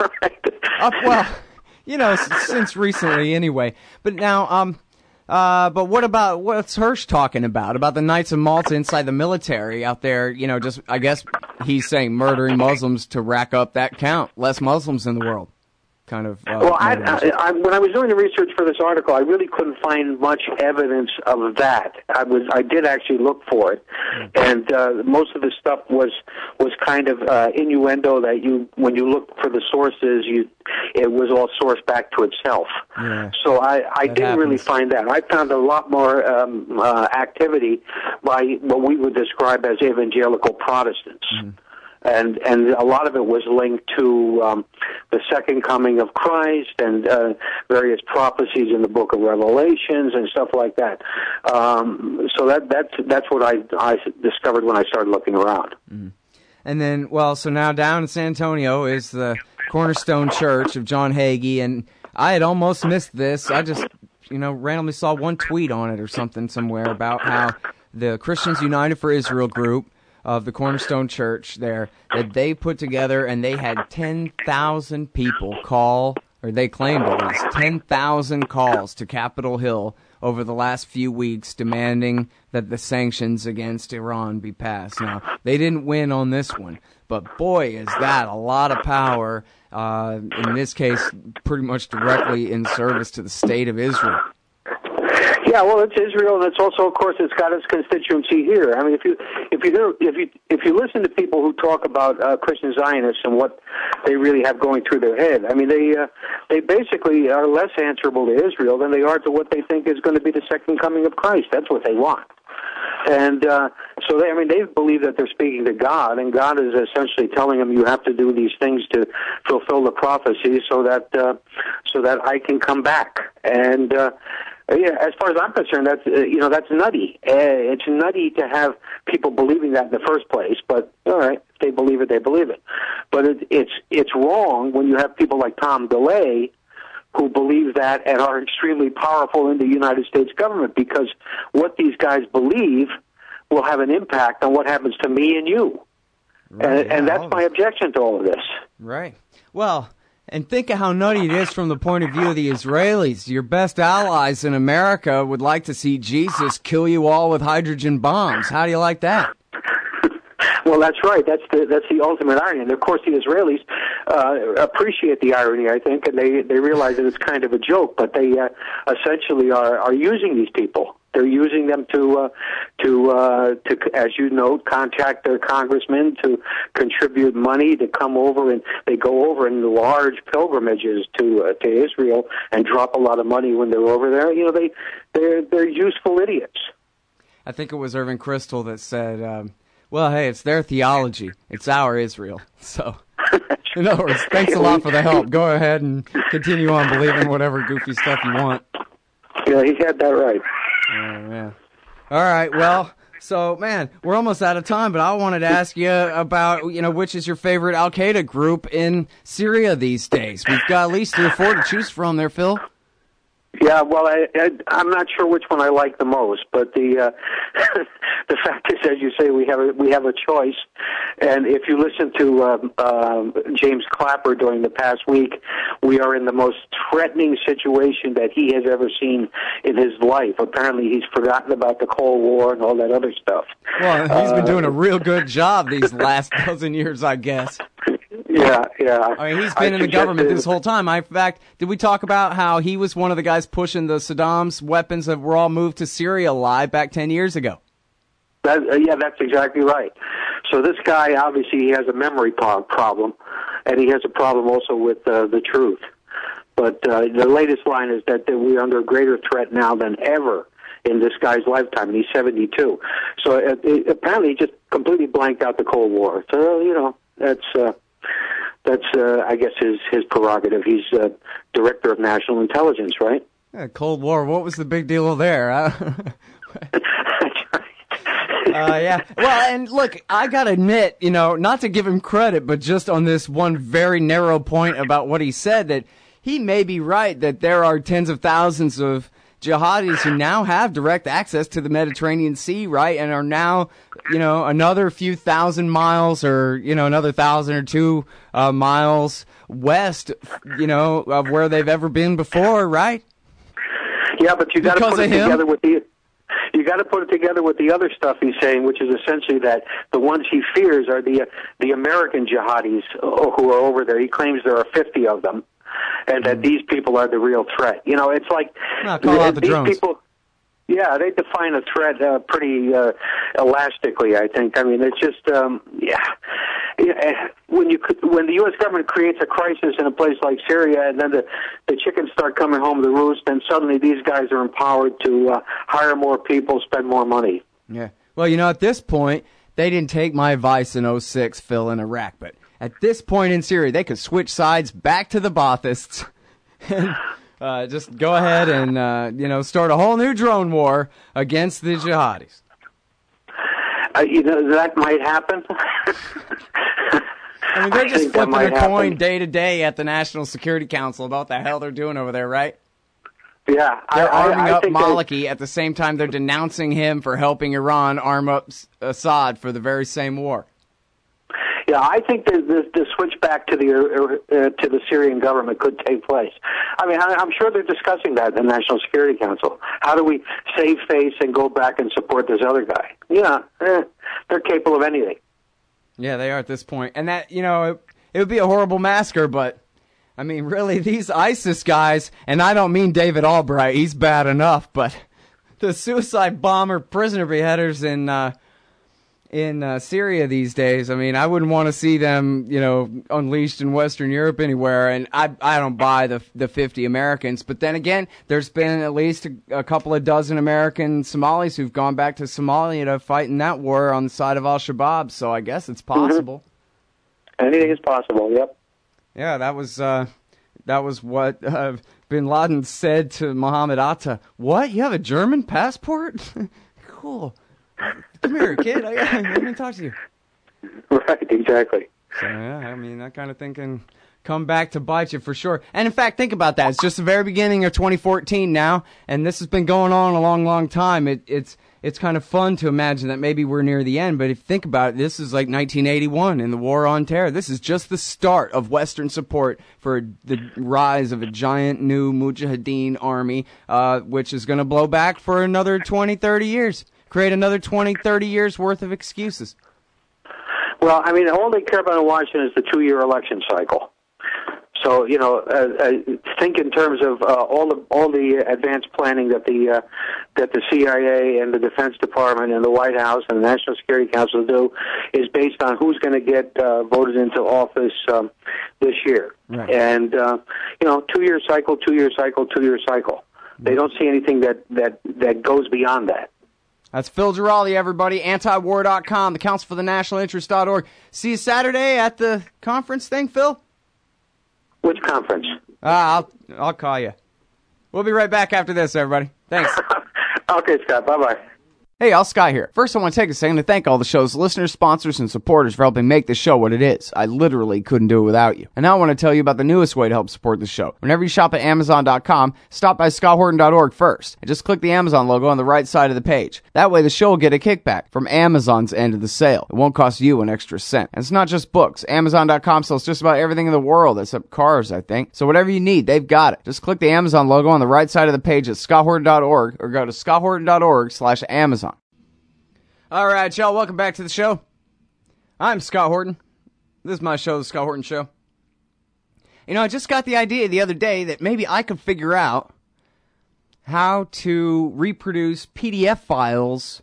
since recently anyway. But now, but what's Hersh talking about? About the Knights of Malta inside the military out there, I guess he's saying murdering Muslims to rack up that count. Less Muslims in the world. Kind of. Well, when I was doing the research for this article, I really couldn't find much evidence of that. I did actually look for it, and most of the stuff was kind of innuendo that when you look for the sources, it was all sourced back to itself. Yeah, so I didn't really find that. I found a lot more activity by what we would describe as evangelical Protestants. Mm-hmm. And a lot of it was linked to the second coming of Christ and various prophecies in the Book of Revelations and stuff like that. So that's what I discovered when I started looking around. Mm-hmm. And then, so now down in San Antonio is the Cornerstone Church of John Hagee, and I had almost missed this. I just randomly saw one tweet on it or something somewhere about how the Christians United for Israel group of the Cornerstone Church there, that they put together, and they had 10,000 people call, or they claimed at least 10,000 calls to Capitol Hill over the last few weeks demanding that the sanctions against Iran be passed. Now, they didn't win on this one, but boy, is that a lot of power, in this case, pretty much directly in service to the state of Israel. Yeah, well, it's Israel, and it's also, of course, it's got its constituency here. I mean, if you listen to people who talk about Christian Zionists and what they really have going through their head, I mean, they basically are less answerable to Israel than they are to what they think is going to be the second coming of Christ. That's what they want. And so they believe that they're speaking to God, and God is essentially telling them, you have to do these things to fulfill the prophecy so that I can come back. And yeah, as far as I'm concerned, that's nutty. It's nutty to have people believing that in the first place. But all right, if they believe it, they believe it. But it's wrong when you have people like Tom DeLay who believe that and are extremely powerful in the United States government, because what these guys believe will have an impact on what happens to me and you. Right, and that's my objection to all of this. Right. Well, and think of how nutty it is from the point of view of the Israelis. Your best allies in America would like to see Jesus kill you all with hydrogen bombs. How do you like that? Well, that's right. That's the ultimate irony. And of course, the Israelis appreciate the irony, I think, and they realize that it's kind of a joke. But they essentially are using these people. They're using them to, as you note, contact their congressmen to contribute money to come over, and they go over in large pilgrimages to Israel and drop a lot of money when they're over there. You know, they're useful idiots. I think it was Irving Kristol that said, well, hey, it's their theology. It's our Israel. So, in other words, thanks a lot for the help. Go ahead and continue on believing whatever goofy stuff you want. Yeah, he had that right. Oh, man. All right, well, so, man, we're almost out of time, but I wanted to ask you about, which is your favorite Al-Qaeda group in Syria these days. We've got at least 3 or 4 to choose from there, Phil. Yeah, well, I'm not sure which one I like the most, but the the fact is, as you say, we have a choice. And if you listen to James Clapper during the past week, we are in the most threatening situation that he has ever seen in his life. Apparently, he's forgotten about the Cold War and all that other stuff. Well, he's been doing a real good job these last dozen years, I guess. Yeah. I mean, he's been in the government this whole time. In fact, did we talk about how he was one of the guys pushing the Saddam's weapons that were all moved to Syria live back 10 years ago? Yeah, that's exactly right. So this guy, obviously, he has a memory problem, and he has a problem also with the truth. But the latest line is that we're under a greater threat now than ever in this guy's lifetime, and he's 72. So apparently he just completely blanked out the Cold War. So, that's I guess, his prerogative. He's director of national intelligence, right? Yeah, Cold War. What was the big deal there? Yeah. Well, and look, I gotta admit, not to give him credit, but just on this one very narrow point about what he said, that he may be right that there are tens of thousands of jihadis who now have direct access to the Mediterranean Sea, right, and are now, another few thousand miles or, another 1,000 or 2 miles west, of where they've ever been before, right? Yeah, but you got to put it together with the other stuff he's saying, which is essentially that the ones he fears are the American jihadis who are over there. He claims there are 50 of them, and that these people are the real threat. It's like call out the these drones. people. Yeah, they define a threat pretty elastically, I think. I mean, it's just when the U.S. government creates a crisis in a place like Syria, and then the chickens start coming home to roost, then suddenly these guys are empowered to hire more people, spend more money. Yeah. Well, at this point, they didn't take my advice in 2006, Phil, in Iraq, but at this point in Syria, they could switch sides back to the Baathists and just go ahead and, start a whole new drone war against the jihadis. That might happen. I mean, they're just flipping a coin day to day at the National Security Council about what the hell they're doing over there, right? Yeah. They're arming up Maliki at the same time they're denouncing him for helping Iran arm up Assad for the very same war. Yeah, I think the switch back to the Syrian government could take place. I mean, I'm sure they're discussing that in the National Security Council. How do we save face and go back and support this other guy? Yeah, they're capable of anything. Yeah, they are at this point. And that, it would be a horrible massacre, but, I mean, really, these ISIS guys, and I don't mean David Albright, he's bad enough, but the suicide bomber prisoner beheaders in in Syria these days. I mean, I wouldn't want to see them, unleashed in Western Europe anywhere. And I don't buy the 50 Americans. But then again, there's been at least a couple of dozen American Somalis who've gone back to Somalia to fight in that war on the side of al-Shabaab. So I guess it's possible. Mm-hmm. Anything is possible. Yep. Yeah, that was what bin Laden said to Muhammad Atta. What? You have a German passport? Cool. Come here, kid. Let me talk to you. Right, exactly. So, yeah, I mean, that kind of thing can come back to bite you for sure. And, in fact, think about that. It's just the very beginning of 2014 now, and this has been going on a long, long time. It's kind of fun to imagine that maybe we're near the end, but if you think about it, this is like 1981 in the War on Terror. This is just the start of Western support for the rise of a giant new Mujahideen army, which is going to blow back for another 20, 30 years. Create another 20, 30 years worth of excuses. Well, I mean, all they care about in Washington is the 2-year election cycle. So, think in terms of all the advanced planning that the CIA and the Defense Department and the White House and the National Security Council do is based on who's going to get voted into office this year. Right. And 2-year cycle, 2-year cycle, 2-year cycle. They don't see anything that goes beyond that. That's Phil Giraldi, everybody. Antiwar.com, the Council for the National Interest.org. See you Saturday at the conference thing, Phil? Which conference? I'll call you. We'll be right back after this, everybody. Thanks. Okay, Scott. Bye-bye. Hey, y'all, Sky here. First, I want to take a second to thank all the show's listeners, sponsors, and supporters for helping make the show what it is. I literally couldn't do it without you. And now I want to tell you about the newest way to help support the show. Whenever you shop at Amazon.com, stop by ScottHorton.org first, and just click the Amazon logo on the right side of the page. That way, the show will get a kickback from Amazon's end of the sale. It won't cost you an extra cent. And it's not just books. Amazon.com sells just about everything in the world, except cars, I think. So whatever you need, they've got it. Just click the Amazon logo on the right side of the page at ScottHorton.org, or go to ScottHorton.org/Amazon. All right, y'all, welcome back to the show. I'm Scott Horton. This is my show, The Scott Horton Show. I just got the idea the other day that maybe I could figure out how to reproduce PDF files,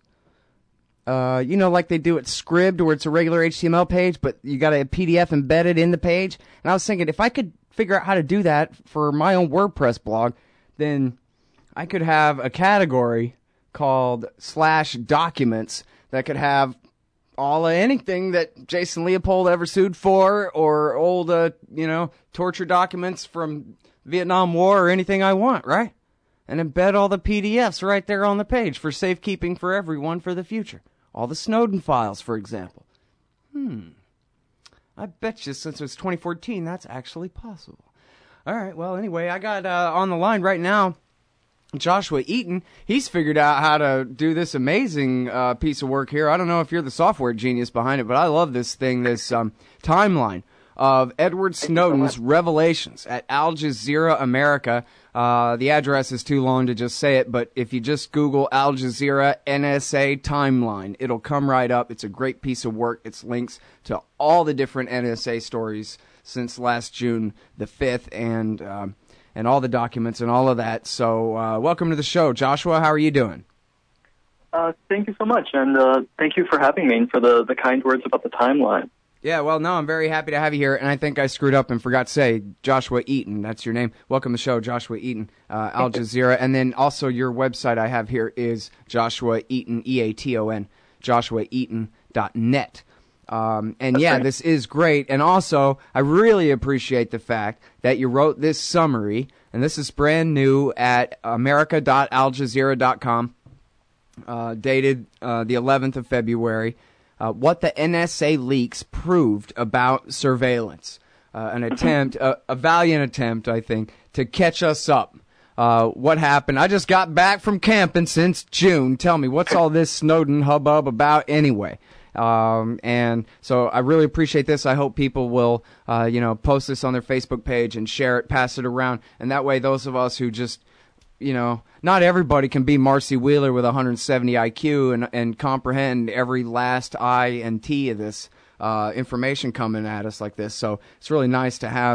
like they do at Scribd, where it's a regular HTML page, but you got a PDF embedded in the page. And I was thinking, if I could figure out how to do that for my own WordPress blog, then I could have a category called /documents that could have all of anything that Jason Leopold ever sued for, or old, torture documents from Vietnam War, or anything I want, right? And embed all the PDFs right there on the page for safekeeping for everyone for the future. All the Snowden files, for example. I bet you since it's 2014, that's actually possible. All right, well, anyway, I got on the line right now Joshua Eaton. He's figured out how to do this amazing piece of work here. I don't know if you're the software genius behind it, but I love this thing, this timeline of Edward Snowden's revelations at Al Jazeera America. The address is too long to just say it, but if you just Google Al Jazeera NSA timeline, it'll come right up. It's a great piece of work. It's links to all the different NSA stories since last June the 5th, and all the documents and all of that. So welcome to the show. Joshua, how are you doing? Thank you so much, and thank you for having me and for the kind words about the timeline. Yeah, well, no, I'm very happy to have you here, and I think I screwed up and forgot to say Joshua Eaton. That's your name. Welcome to the show, Joshua Eaton, Al Jazeera. And then also your website I have here is Joshua Eaton, E-A-T-O-N, joshuaeaton.net. This is great. And also, I really appreciate the fact that you wrote this summary, and this is brand new at america.aljazeera.com, dated the 11th of February, what the NSA leaks proved about surveillance. An attempt, a valiant attempt, I think, to catch us up. What happened? I just got back from camping since June. Tell me, what's all this Snowden hubbub about anyway? And so I really appreciate this. I hope people will, post this on their Facebook page and share it, pass it around. And that way, those of us who just, not everybody can be Marcy Wheeler with 170 IQ and comprehend every last I and T of this, information coming at us like this. So it's really nice to have,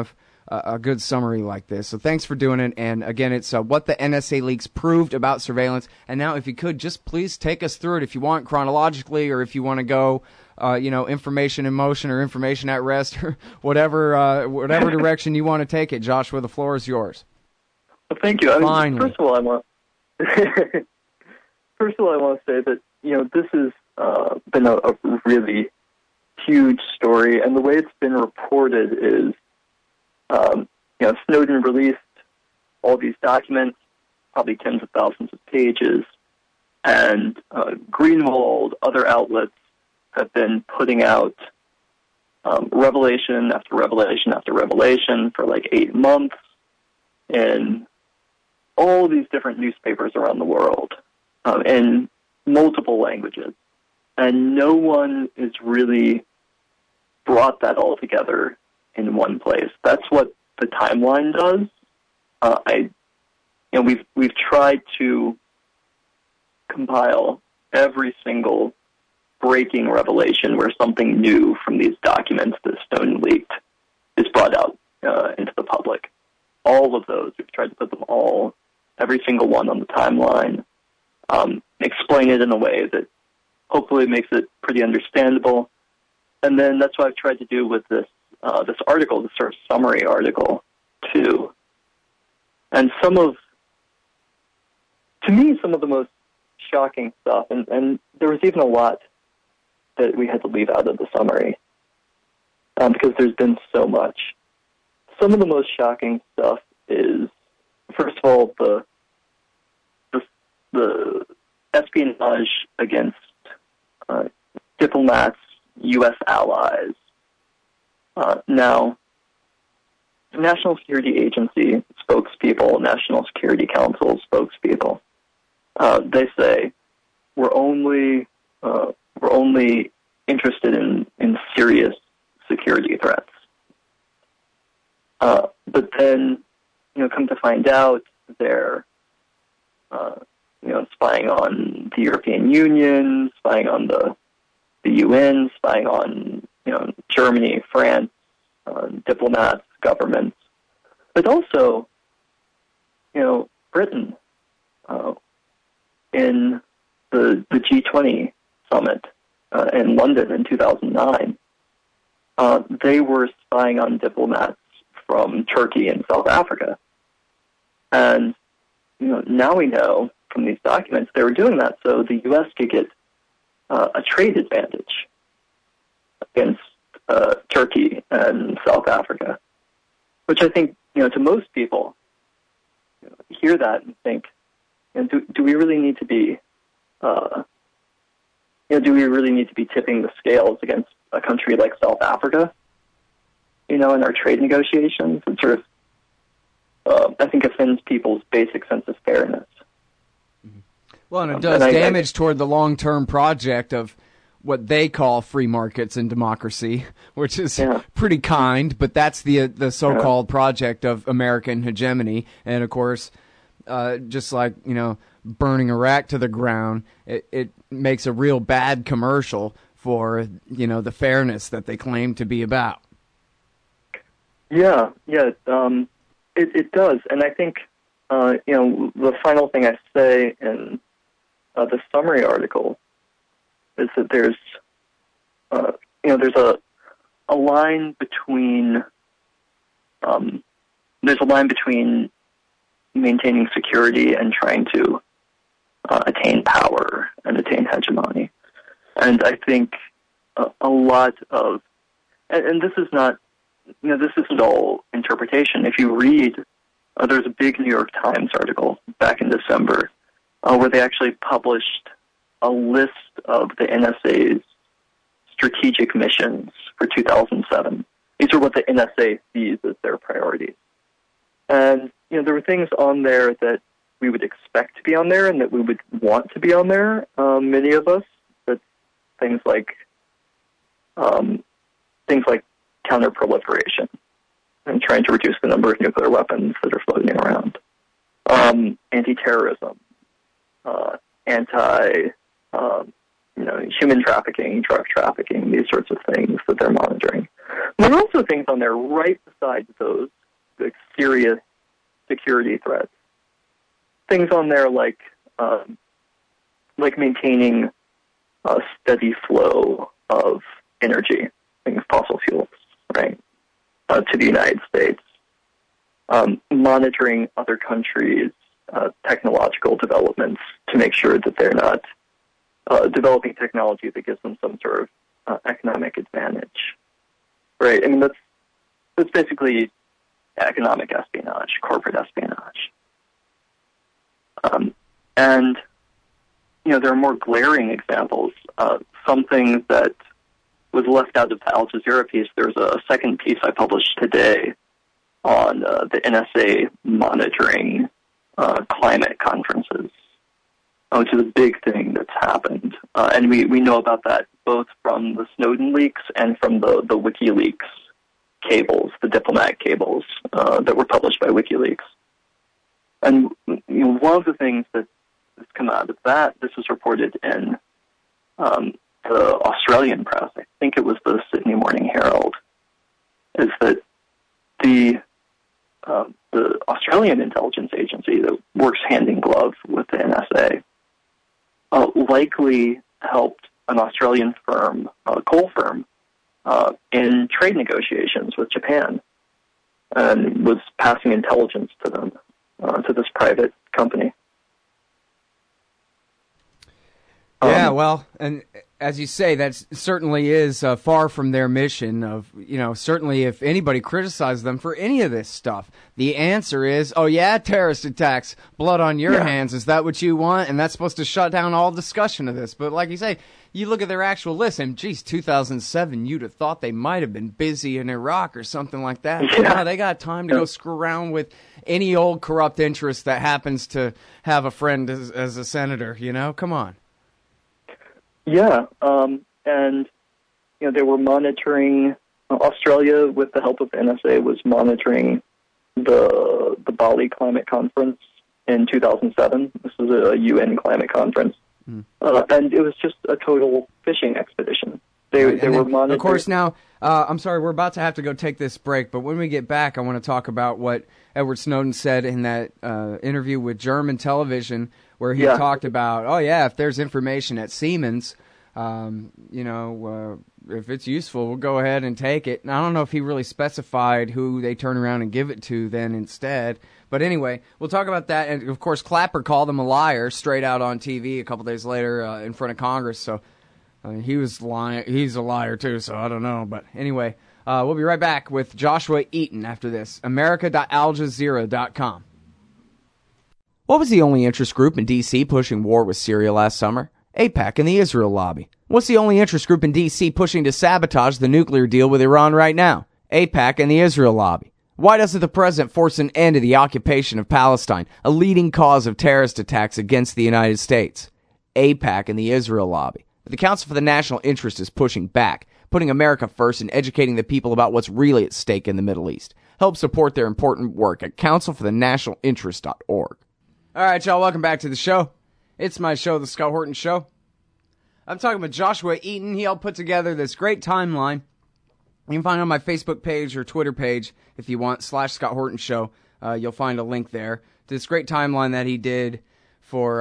a good summary like this. So thanks for doing it. And again, it's what the NSA leaks proved about surveillance. And now, if you could, just please take us through it if you want chronologically, or if you want to go, information in motion or information at rest, or whatever direction you want to take it. Joshua, the floor is yours. Well, thank you. Finally. First of all, I want to say that this has been a really huge story, and the way it's been reported is, Snowden released all these documents, probably tens of thousands of pages, and Greenwald, other outlets have been putting out revelation after revelation after revelation for like 8 months in all these different newspapers around the world, in multiple languages. And no one has really brought that all together in one place. That's what the timeline does. We've tried to compile every single breaking revelation where something new from these documents that Snowden leaked is brought out into the public. All of those, we've tried to put them all, every single one on the timeline, explain it in a way that hopefully makes it pretty understandable. And then that's what I've tried to do with this article, this sort of summary article, too. And to me, some of the most shocking stuff, and there was even a lot that we had to leave out of the summary, because there's been so much. Some of the most shocking stuff is, first of all, the espionage against diplomats, U.S. allies. Now, National Security Agency spokespeople, National Security Council spokespeople, they say we're only interested in serious security threats. But then, come to find out, they're spying on the European Union, spying on the UN, spying on Germany, France, diplomats, governments, but also Britain in the G20 summit in London in 2009. They were spying on diplomats from Turkey and South Africa, and now we know from these documents they were doing that so the U.S. could get a trade advantage against Turkey and South Africa, which I think, to most people, hear that and think, do we really need to be, tipping the scales against a country like South Africa, in our trade negotiations? It sort of, I think, offends people's basic sense of fairness. Well, and it does damage toward the long-term project of what they call free markets and democracy, which is pretty kind, but that's the so-called project of American hegemony. And, of course, just like, burning Iraq to the ground, it makes a real bad commercial for, the fairness that they claim to be about. Yeah, it does. And I think, the final thing I say in the summary article is that there's a line between maintaining security and trying to attain power and attain hegemony. And I think a lot of, and this is not, this isn't all interpretation. If you read, there's a big New York Times article back in December where they actually published a list of the NSA's strategic missions for 2007. These are what the NSA sees as their priorities. And, there were things on there that we would expect to be on there and that we would want to be on there, many of us. But things like counterproliferation and trying to reduce the number of nuclear weapons that are floating around, anti-terrorism, human trafficking, drug trafficking, these sorts of things that they're monitoring. There are also things on there right beside those serious security threats. Things on there like maintaining a steady flow of energy, fossil fuels, right, to the United States, monitoring other countries' technological developments to make sure that they're not developing technology that gives them some sort of economic advantage, right? I mean, that's basically economic espionage, corporate espionage. And, there are more glaring examples. Something that was left out of the Al Jazeera piece, there's a second piece I published today on the NSA monitoring climate conferences, which is a big thing that's happened. And we know about that both from the Snowden leaks and from the WikiLeaks cables, the diplomatic cables that were published by WikiLeaks. And one of the things that has come out of that, this was reported in the Australian press, I think it was the Sydney Morning Herald, is that the Australian intelligence agency that works hand in glove with the NSA likely helped an Australian firm, a coal firm, in trade negotiations with Japan, and was passing intelligence to them, to this private company. Yeah, well, and as you say, that certainly is far from their mission of, certainly if anybody criticizes them for any of this stuff, the answer is, oh yeah, terrorist attacks, blood on your hands, is that what you want? And that's supposed to shut down all discussion of this. But like you say, you look at their actual list, and geez, 2007, you'd have thought they might have been busy in Iraq or something like that. Yeah. No, they got time to go screw around with any old corrupt interest that happens to have a friend as a senator, come on. Yeah, and they were monitoring Australia with the help of the NSA was monitoring the Bali climate conference in 2007. This was a UN climate conference, and it was just a total fishing expedition. They were monitoring. Of course, now I'm sorry, we're about to have to go take this break, but when we get back, I want to talk about what Edward Snowden said in that interview with German television, where he talked about, if there's information at Siemens, if it's useful, we'll go ahead and take it. And I don't know if he really specified who they turn around and give it to then instead. But anyway, we'll talk about that. And, of course, Clapper called him a liar straight out on TV a couple days later in front of Congress. So he was lying. He's a liar, too, so I don't know. But anyway, we'll be right back with Joshua Eaton after this. America.aljazeera.com. What was the only interest group in D.C. pushing war with Syria last summer? AIPAC and the Israel lobby. What's the only interest group in D.C. pushing to sabotage the nuclear deal with Iran right now? AIPAC and the Israel lobby. Why doesn't the president force an end to the occupation of Palestine, a leading cause of terrorist attacks against the United States? AIPAC and the Israel lobby. But the Council for the National Interest is pushing back, putting America first and educating the people about what's really at stake in the Middle East. Help support their important work at councilforthenationalinterest.org. All right, y'all, welcome back to the show. It's my show, The Scott Horton Show. I'm talking with Joshua Eaton. He helped put together this great timeline. You can find it on my Facebook page or Twitter page if you want, /Scott Horton Show. You'll find a link there to this great timeline that he did for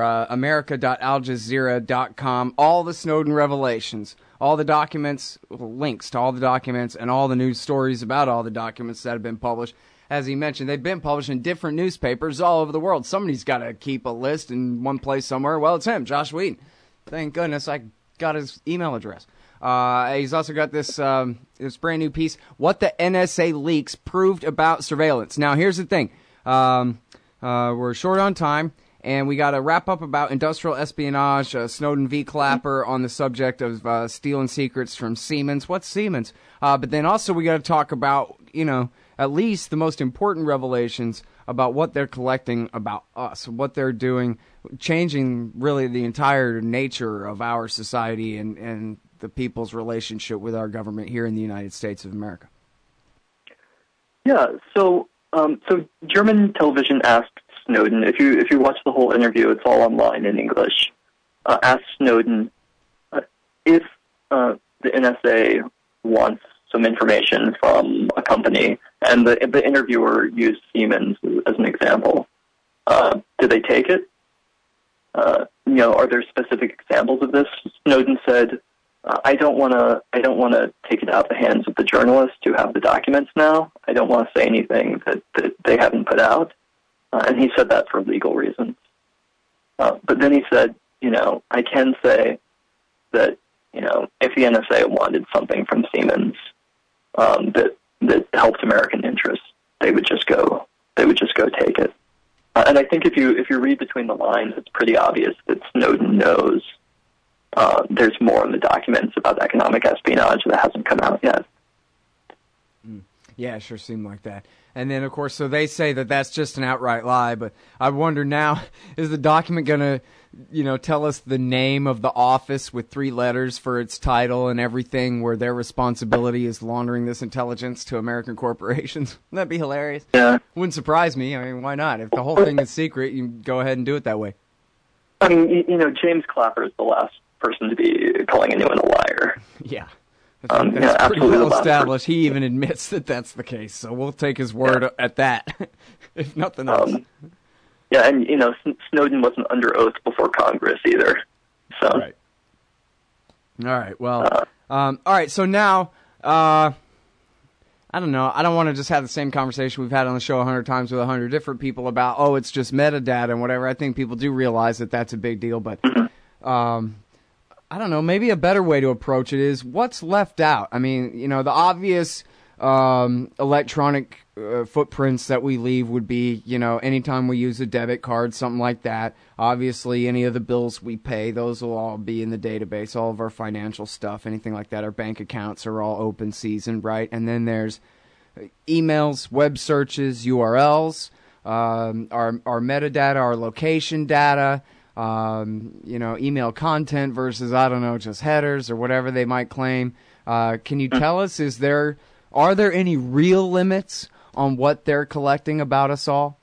America.aljazeera.com. All the Snowden revelations, all the documents, links to all the documents, and all the news stories about all the documents that have been published. As he mentioned, they've been published in different newspapers all over the world. Somebody's got to keep a list in one place somewhere. Well, it's him, Josh Eaton. Thank goodness I got his email address. He's also got this brand new piece, What the NSA Leaks Proved About Surveillance. Now, here's the thing. We're short on time, and we got to wrap up about industrial espionage, Snowden v. Clapper on the subject of stealing secrets from Siemens. What's Siemens? But then also we got to talk about, at least the most important revelations about what they're collecting about us, what they're doing, changing really the entire nature of our society and the people's relationship with our government here in the United States of America. Yeah, so German television asked Snowden, if you watch the whole interview, it's all online in English, asked Snowden if the NSA wants some information from a company, and the interviewer used Siemens as an example. Did they take it? Are there specific examples of this? Snowden said, I don't want to take it out of the hands of the journalists who have the documents now. I don't want to say anything that they haven't put out. And he said that for legal reasons. But then he said, I can say that, if the NSA wanted something from Siemens that helped American interests, they would just go take it. And I think if you read between the lines, it's pretty obvious that Snowden knows there's more in the documents about economic espionage that hasn't come out yet. Yeah, it sure seemed like that. And then, of course, so they say that that's just an outright lie, but I wonder now, is the document going to, tell us the name of the office with 3 letters for its title and everything where their responsibility is laundering this intelligence to American corporations? Wouldn't that be hilarious? Yeah. Wouldn't surprise me. I mean, why not? If the whole thing is secret, you can go ahead and do it that way. I mean, James Clapper is the last person to be calling anyone a liar. Yeah. That's pretty well established. He even admits that that's the case, so we'll take his word at that, if nothing else. Yeah, and, Snowden wasn't under oath before Congress either. So. Right. All right, well, all right, so now, I don't know, I don't want to just have the same conversation we've had on the show 100 times with 100 different people about, it's just metadata and whatever. I think people do realize that that's a big deal, but, I don't know, maybe a better way to approach it is what's left out. I mean, the obvious electronic footprints that we leave would be, anytime we use a debit card, something like that. Obviously, any of the bills we pay, those will all be in the database, all of our financial stuff, anything like that. Our bank accounts are all open season, right? And then there's emails, web searches, URLs, our metadata, our location data, email content versus, I don't know, just headers or whatever they might claim. Can you tell us, are there any real limits on what they're collecting about us all?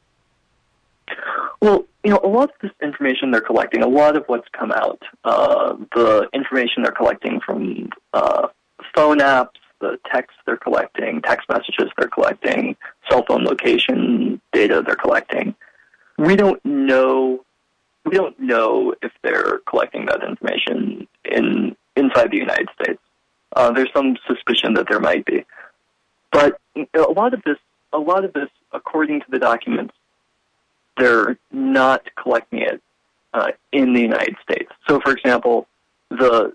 Well, a lot of this information they're collecting, a lot of what's come out, the information they're collecting from phone apps, the text they're collecting, text messages they're collecting, cell phone location data they're collecting, we don't know if they're collecting that information inside the United States. There's some suspicion that there might be, but a lot of this, according to the documents, they're not collecting it in the United States. So, for example, the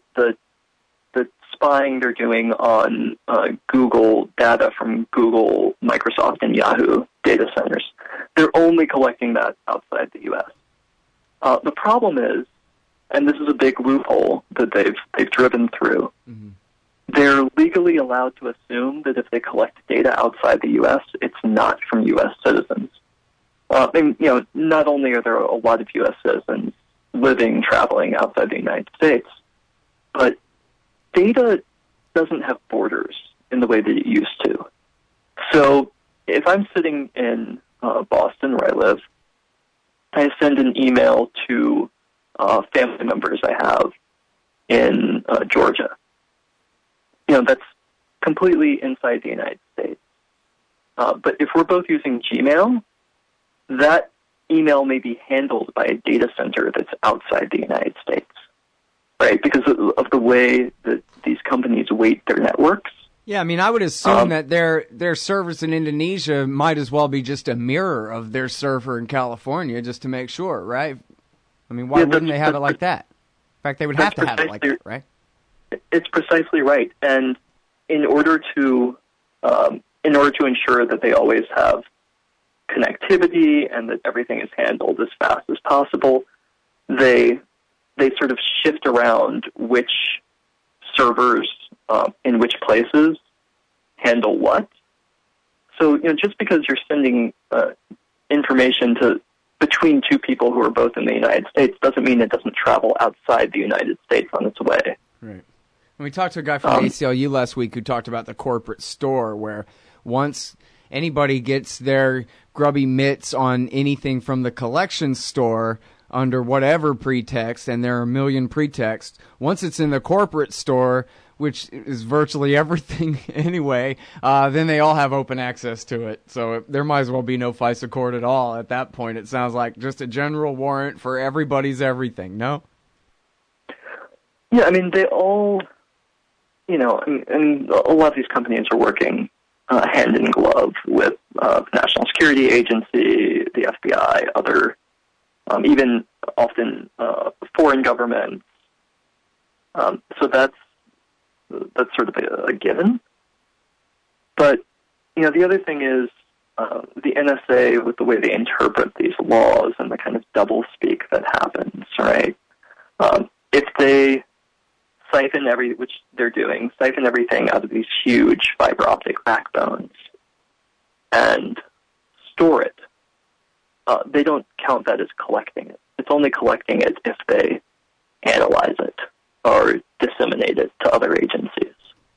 spying they're doing on Google data from Google, Microsoft, and Yahoo data centers, they're only collecting that outside the U.S. The problem is, and this is a big loophole that they've driven through, they're legally allowed to assume that if they collect data outside the U.S., it's not from U.S. citizens. Not only are there a lot of U.S. citizens traveling outside the United States, but data doesn't have borders in the way that it used to. So if I'm sitting in Boston, where I live, I send an email to family members I have in Georgia. That's completely inside the United States. But if we're both using Gmail, that email may be handled by a data center that's outside the United States, right? Because of the way that these companies weight their networks. Yeah, I mean, I would assume that their servers in Indonesia might as well be just a mirror of their server in California, just to make sure, right? I mean, why wouldn't they have it like that? In fact, they would have to have it like that, right? It's precisely right. And in order to ensure that they always have connectivity and that everything is handled as fast as possible, they sort of shift around which servers in which places handle what. So, just because you're sending information between two people who are both in the United States doesn't mean it doesn't travel outside the United States on its way. Right. And we talked to a guy from ACLU last week who talked about the corporate store, where once anybody gets their grubby mitts on anything from the collections store under whatever pretext, and there are a million pretexts, once it's in the corporate store, which is virtually everything anyway, then they all have open access to it. So there might as well be no FISA court at all at that point. It sounds like just a general warrant for everybody's everything, no? Yeah, I mean, they all, and a lot of these companies are working hand in glove with the National Security Agency, the FBI, other, even often foreign governments. So that's sort of a given. But, the other thing is the NSA, with the way they interpret these laws and the kind of doublespeak that happens, right? If they which they're doing, siphon everything out of these huge fiber optic backbones and store it, they don't count that as collecting it. It's only collecting it if they analyze it or disseminate it to other agencies.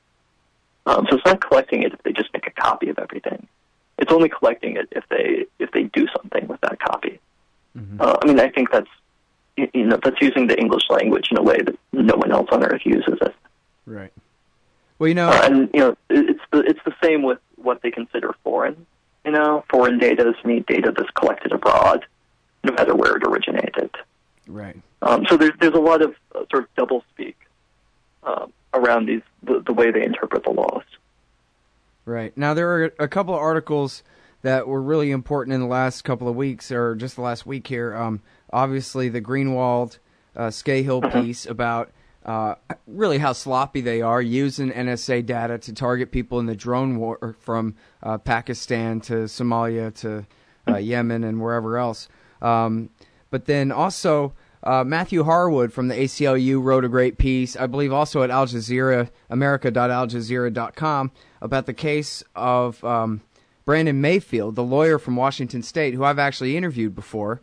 So it's not collecting it if they just make a copy of everything. It's only collecting it if they do something with that copy. Mm-hmm. I think that's that's using the English language in a way that no one else on earth uses it. Right. Well, it's the same with what they consider foreign. Foreign data is data that's collected abroad, no matter where it originated. Right. So there's a lot of sort of doublespeak around the way they interpret the laws. Right. Now, there are a couple of articles that were really important in the last couple of weeks, or just the last week here. Obviously, the Greenwald Scahill piece about really how sloppy they are using NSA data to target people in the drone war from Pakistan to Somalia to Yemen and wherever else. But then also Matthew Harwood from the ACLU wrote a great piece, I believe also at Al Jazeera, america.aljazeera.com, about the case of Brandon Mayfield, the lawyer from Washington State, who I've actually interviewed before.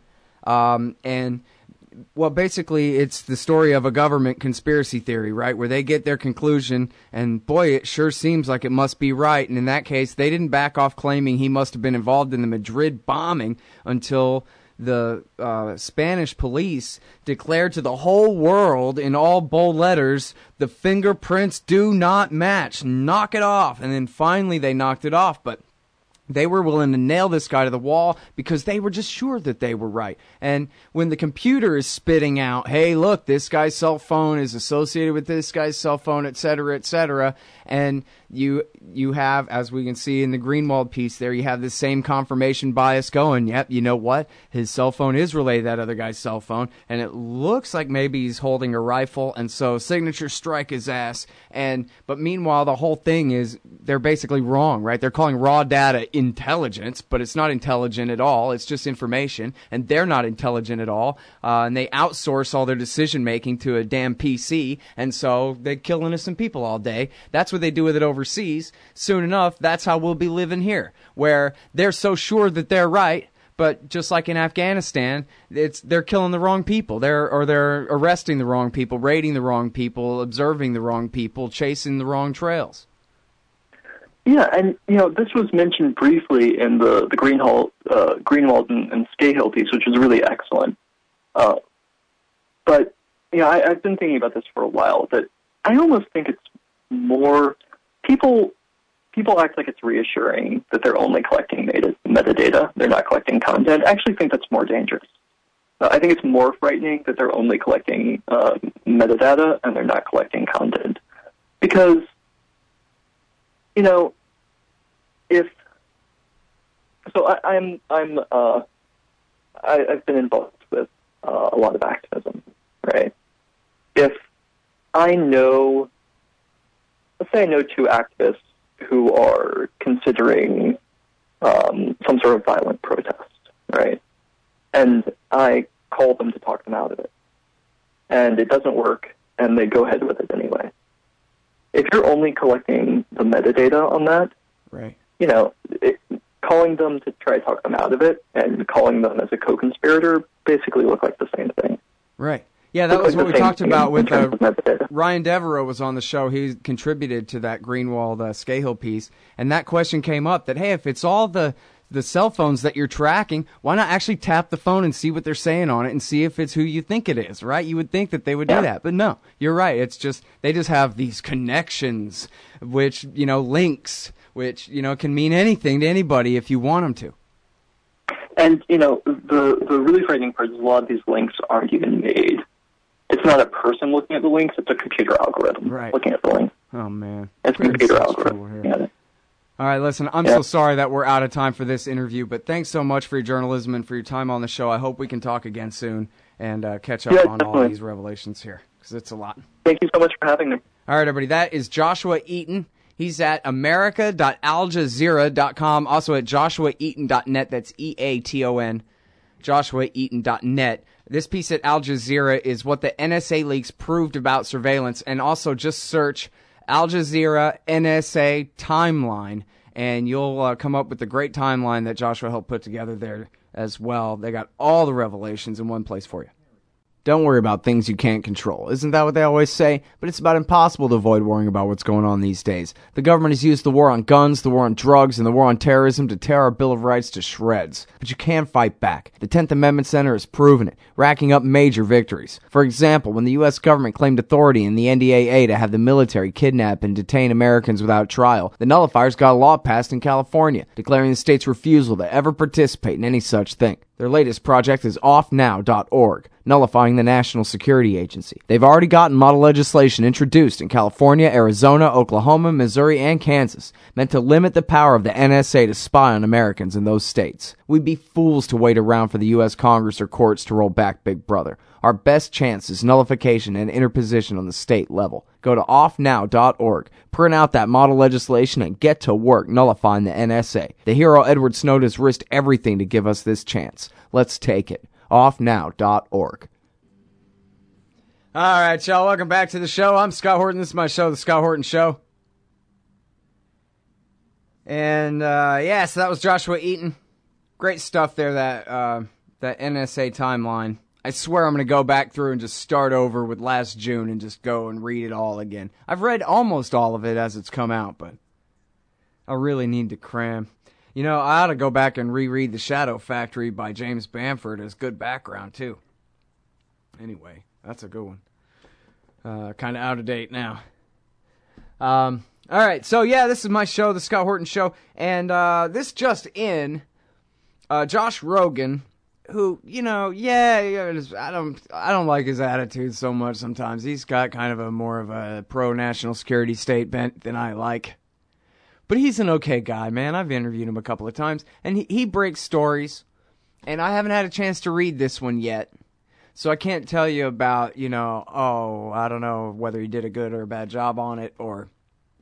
And well, basically, it's the story of a government conspiracy theory, right, where they get their conclusion, and boy, it sure seems like it must be right. And in that case, they didn't back off claiming he must have been involved in the Madrid bombing until the Spanish police declared to the whole world in all bold letters, the fingerprints do not match, knock it off. And then finally they knocked it off, but they were willing to nail this guy to the wall because they were just sure that they were right. And when the computer is spitting out, hey, look, this guy's cell phone is associated with this guy's cell phone, et cetera, and you have, as we can see in the Greenwald piece there, you have this same confirmation bias going. Yep, you know what? His cell phone is related to that other guy's cell phone, and it looks like maybe he's holding a rifle, and so signature strike his ass. But meanwhile, the whole thing is they're basically wrong, right? They're calling raw data intelligence, but it's not intelligent at all. It's just information, and they're not intelligent at all. And they outsource all their decision making to a damn PC, and so they kill innocent people all day. That's what they do with it overseas. Soon enough, that's how we'll be living here, where they're so sure that they're right, but just like in Afghanistan, they're killing the wrong people. They're arresting the wrong people, raiding the wrong people, observing the wrong people, chasing the wrong trails. Yeah, and this was mentioned briefly in the Greenwald and Scahill piece, which was really excellent. But I've been thinking about this for a while. That I almost think it's more people act like it's reassuring that they're only collecting metadata, they're not collecting content. I actually think that's more dangerous. I think it's more frightening that they're only collecting metadata and they're not collecting content, because I've been involved with a lot of activism, right? If I know, let's say I know two activists who are considering some sort of violent protest, right? And I call them to talk them out of it, and it doesn't work, and they go ahead with it anyway. If you're only collecting the metadata on that, right? Calling them to try to talk them out of it and calling them as a co-conspirator basically look like the same thing. Right. Yeah, that was what we talked about with Ryan Devereaux was on the show. He contributed to that Greenwald Scahill piece, and that question came up that, hey, if it's all the the cell phones that you're tracking, why not actually tap the phone and see what they're saying on it and see if it's who you think it is, right? You would think that they would do that, but no, you're right. It's just, they just have these connections, which, links, which, can mean anything to anybody if you want them to. And, the really frightening part is a lot of these links aren't even made. It's not a person looking at the links, it's a computer algorithm looking at the links. Oh, man. It's a computer algorithm. Cool. All right, listen, I'm so sorry that we're out of time for this interview, but thanks so much for your journalism and for your time on the show. I hope we can talk again soon and catch up on all these revelations here, because it's a lot. Thank you so much for having me. All right, everybody, that is Joshua Eaton. He's at america.aljazeera.com, also at joshuaeaton.net. That's EATON, joshuaeaton.net. This piece at Al Jazeera is what the NSA leaks proved about surveillance, and also just search Al Jazeera NSA timeline, and you'll come up with the great timeline that Joshua helped put together there as well. They got all the revelations in one place for you. Don't worry about things you can't control. Isn't that what they always say? But it's about impossible to avoid worrying about what's going on these days. The government has used the war on guns, the war on drugs, and the war on terrorism to tear our Bill of Rights to shreds. But you can fight back. The 10th Amendment Center has proven it, racking up major victories. For example, when the U.S. government claimed authority in the NDAA to have the military kidnap and detain Americans without trial, the nullifiers got a law passed in California, declaring the state's refusal to ever participate in any such thing. Their latest project is offnow.org, nullifying the National Security Agency. They've already gotten model legislation introduced in California, Arizona, Oklahoma, Missouri, and Kansas, meant to limit the power of the NSA to spy on Americans in those states. We'd be fools to wait around for the U.S. Congress or courts to roll back Big Brother. Our best chance is nullification and interposition on the state level. Go to offnow.org, print out that model legislation, and get to work nullifying the NSA. The hero Edward Snowden has risked everything to give us this chance. Let's take it. Offnow.org. All right, y'all. Welcome back to the show. I'm Scott Horton. This is my show, The Scott Horton Show. And, so that was Joshua Eaton. Great stuff there, that NSA timeline. I swear I'm going to go back through and just start over with last June and just go and read it all again. I've read almost all of it as it's come out, but I really need to cram. I ought to go back and reread The Shadow Factory by James Bamford as good background, too. Anyway, that's a good one. Kind of out of date now. All right, so this is my show, The Scott Horton Show, and this just in, Josh Rogan, who, I don't like his attitude so much sometimes. He's got kind of more of a pro-national security state bent than I like. But he's an okay guy, man. I've interviewed him a couple of times, and he breaks stories, and I haven't had a chance to read this one yet. So I can't tell you about, I don't know whether he did a good or a bad job on it, or,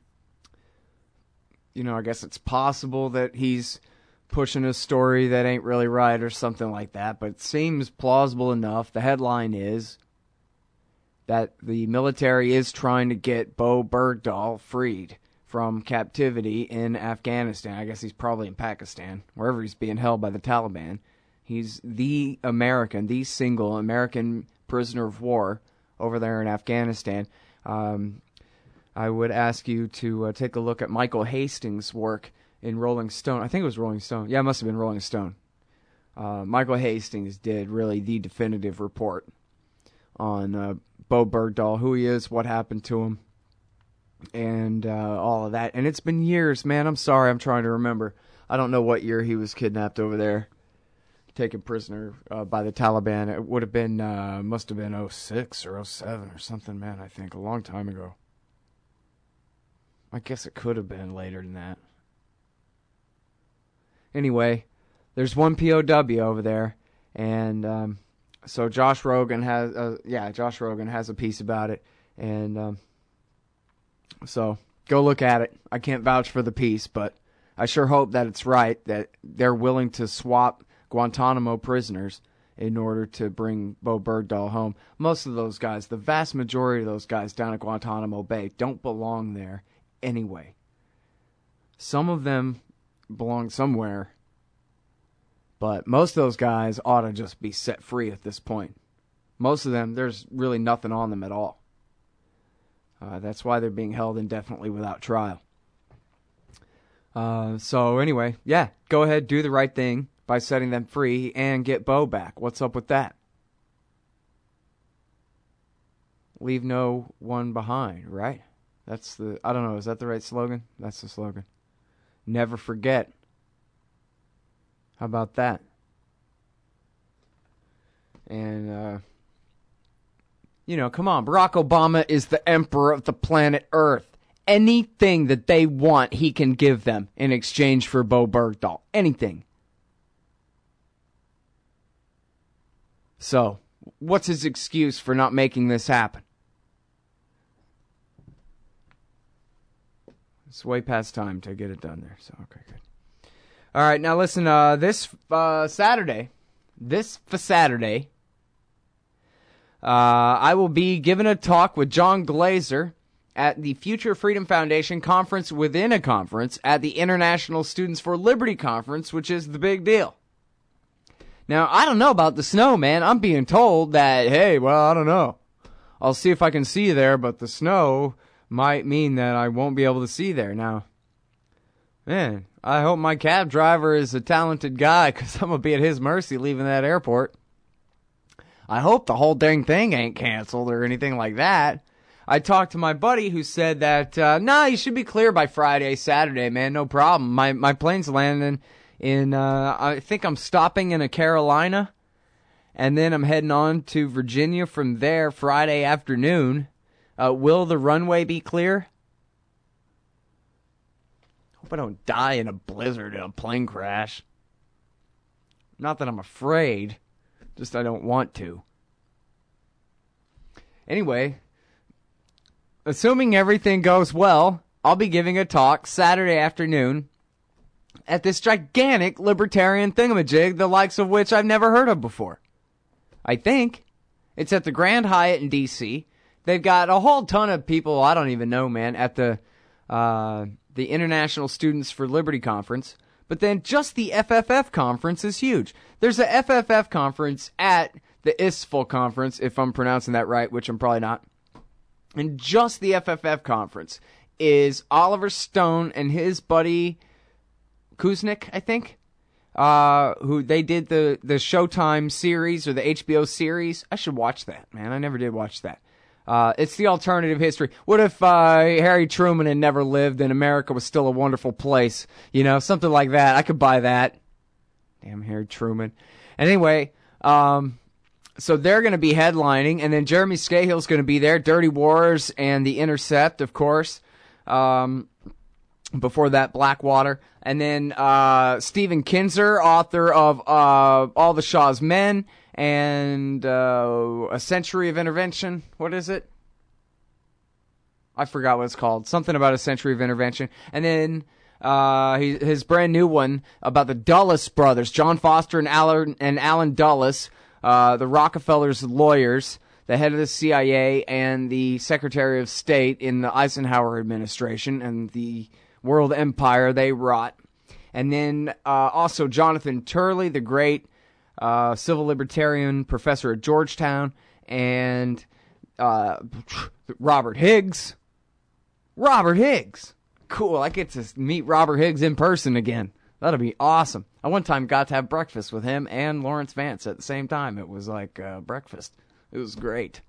I guess it's possible that he's pushing a story that ain't really right or something like that, but it seems plausible enough. The headline is that the military is trying to get Bo Bergdahl freed from captivity in Afghanistan. I guess he's probably in Pakistan, wherever he's being held by the Taliban. He's the single American prisoner of war over there in Afghanistan. I would ask you to take a look at Michael Hastings' work in Rolling Stone. I think it was Rolling Stone. Yeah, it must have been Rolling Stone. Michael Hastings did really the definitive report on Bo Bergdahl, who he is, what happened to him, and all of that. And it's been years, man. I'm sorry. I'm trying to remember. I don't know what year he was kidnapped over there, taken prisoner by the Taliban. It would have been, must have been 06 or 07 or something, man, I think, a long time ago. I guess it could have been later than that. Anyway, there's one POW over there, and so Josh Rogan has a piece about it, and so go look at it. I can't vouch for the piece, but I sure hope that it's right, that they're willing to swap Guantanamo prisoners in order to bring Bo Bergdahl home. Most of those guys, the vast majority of those guys down at Guantanamo Bay, don't belong there anyway. Some of them belong somewhere, but most of those guys ought to just be set free at this point. Most of them, there's really nothing on them at all. That's why they're being held indefinitely without trial. So anyway, yeah, go ahead, do the right thing by setting them free and get Bo back. What's up with that? Leave no one behind, right? I don't know, is that the right slogan? That's the slogan. Never forget. How about that? And, come on. Barack Obama is the emperor of the planet Earth. Anything that they want, he can give them in exchange for Bo Bergdahl. Anything. So, what's his excuse for not making this happen? It's way past time to get it done there. So, okay, good. All right, now listen, this Saturday, I will be giving a talk with John Glazer at the Future Freedom Foundation conference within a conference at the International Students for Liberty Conference, which is the big deal. Now, I don't know about the snow, man. I'm being told that, hey, well, I don't know. I'll see if I can see you there, but the snow might mean that I won't be able to see there. Now, man, I hope my cab driver is a talented guy, because I'm going to be at his mercy leaving that airport. I hope the whole dang thing ain't canceled or anything like that. I talked to my buddy who said that, you should be clear by Friday, Saturday, man, no problem. My plane's landing in, I think I'm stopping in a Carolina, and then I'm heading on to Virginia from there Friday afternoon. Will the runway be clear? Hope I don't die in a blizzard in a plane crash. Not that I'm afraid, just I don't want to. Anyway, assuming everything goes well, I'll be giving a talk Saturday afternoon at this gigantic libertarian thingamajig, the likes of which I've never heard of before. I think. It's at the Grand Hyatt in D.C. They've got a whole ton of people, I don't even know, man, at the International Students for Liberty Conference. But then just the FFF conference is huge. There's a FFF conference at the ISFL conference, if I'm pronouncing that right, which I'm probably not. And just the FFF conference is Oliver Stone and his buddy Kuznick, I think, who they did the Showtime series or the HBO series. I should watch that, man. I never did watch that. It's the alternative history. What if Harry Truman had never lived and America was still a wonderful place? You know, something like that. I could buy that. Damn Harry Truman. Anyway, so they're going to be headlining, and then Jeremy Scahill's going to be there. Dirty Wars and The Intercept, of course. Before that, Blackwater. And then Stephen Kinzer, author of All the Shah's Men and A Century of Intervention. What is it? I forgot what it's called. Something about A Century of Intervention. And then his brand new one about the Dulles brothers, John Foster and Alan Dulles, the Rockefellers' lawyers, the head of the CIA and the Secretary of State in the Eisenhower administration, and the world empire they wrought. And then also Jonathan Turley, the great civil libertarian professor at Georgetown, and Robert Higgs. Robert Higgs. Cool, I get to meet Robert Higgs in person again. That'll be awesome. I one time got to have breakfast with him and Lawrence Vance at the same time. It was like breakfast. It was great.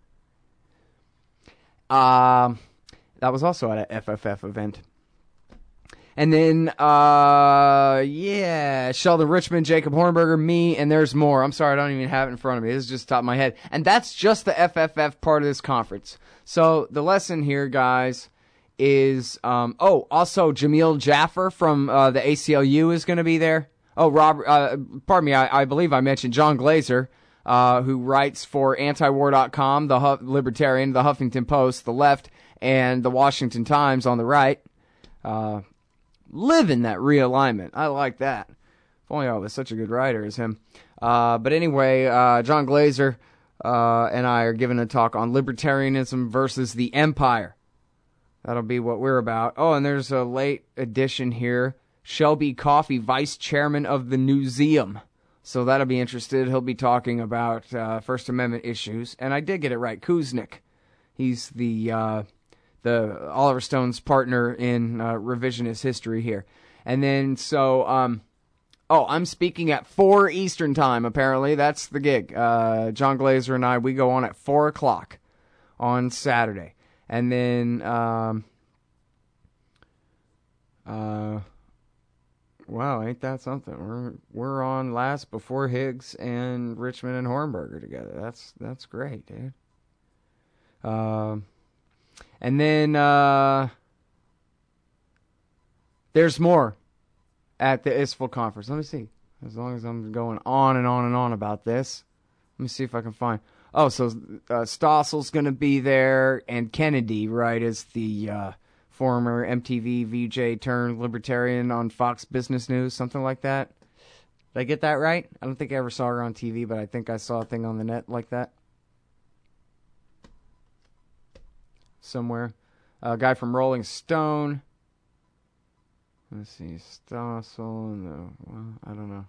That was also at a FFF event. And then, Sheldon Richman, Jacob Hornberger, me, and there's more. I'm sorry, I don't even have it in front of me. This is just the top of my head. And that's just the FFF part of this conference. So the lesson here, guys, is, also Jamil Jaffer from the ACLU is going to be there. Oh, pardon me, I believe I mentioned John Glazer, who writes for antiwar.com, the Libertarian, the Huffington Post, the left, and the Washington Times on the right. Living that realignment. I like that. If only I was such a good writer as him. But anyway, John Glazer and I are giving a talk on libertarianism versus the empire. That'll be what we're about. Oh, and there's a late addition here. Shelby Coffey, vice chairman of the Newseum. So that'll be interesting. He'll be talking about First Amendment issues. And I did get it right. Kuznick. He's the Oliver Stone's partner in revisionist history here. And then, so, I'm speaking at 4 Eastern time, apparently. That's the gig. John Glazer and I, we go on at 4 o'clock on Saturday. And then, wow, ain't that something? We're on last before Higgs and Richmond and Hornberger together. That's great, dude. And then there's more at the ISFL conference. Let me see. As long as I'm going on and on and on about this, let me see if I can find. Oh, so Stossel's going to be there, and Kennedy, right, is the former MTV VJ turned libertarian on Fox Business News, something like that. Did I get that right? I don't think I ever saw her on TV, but I think I saw a thing on the net like that. Somewhere. A guy from Rolling Stone. Let's see. Stossel and I don't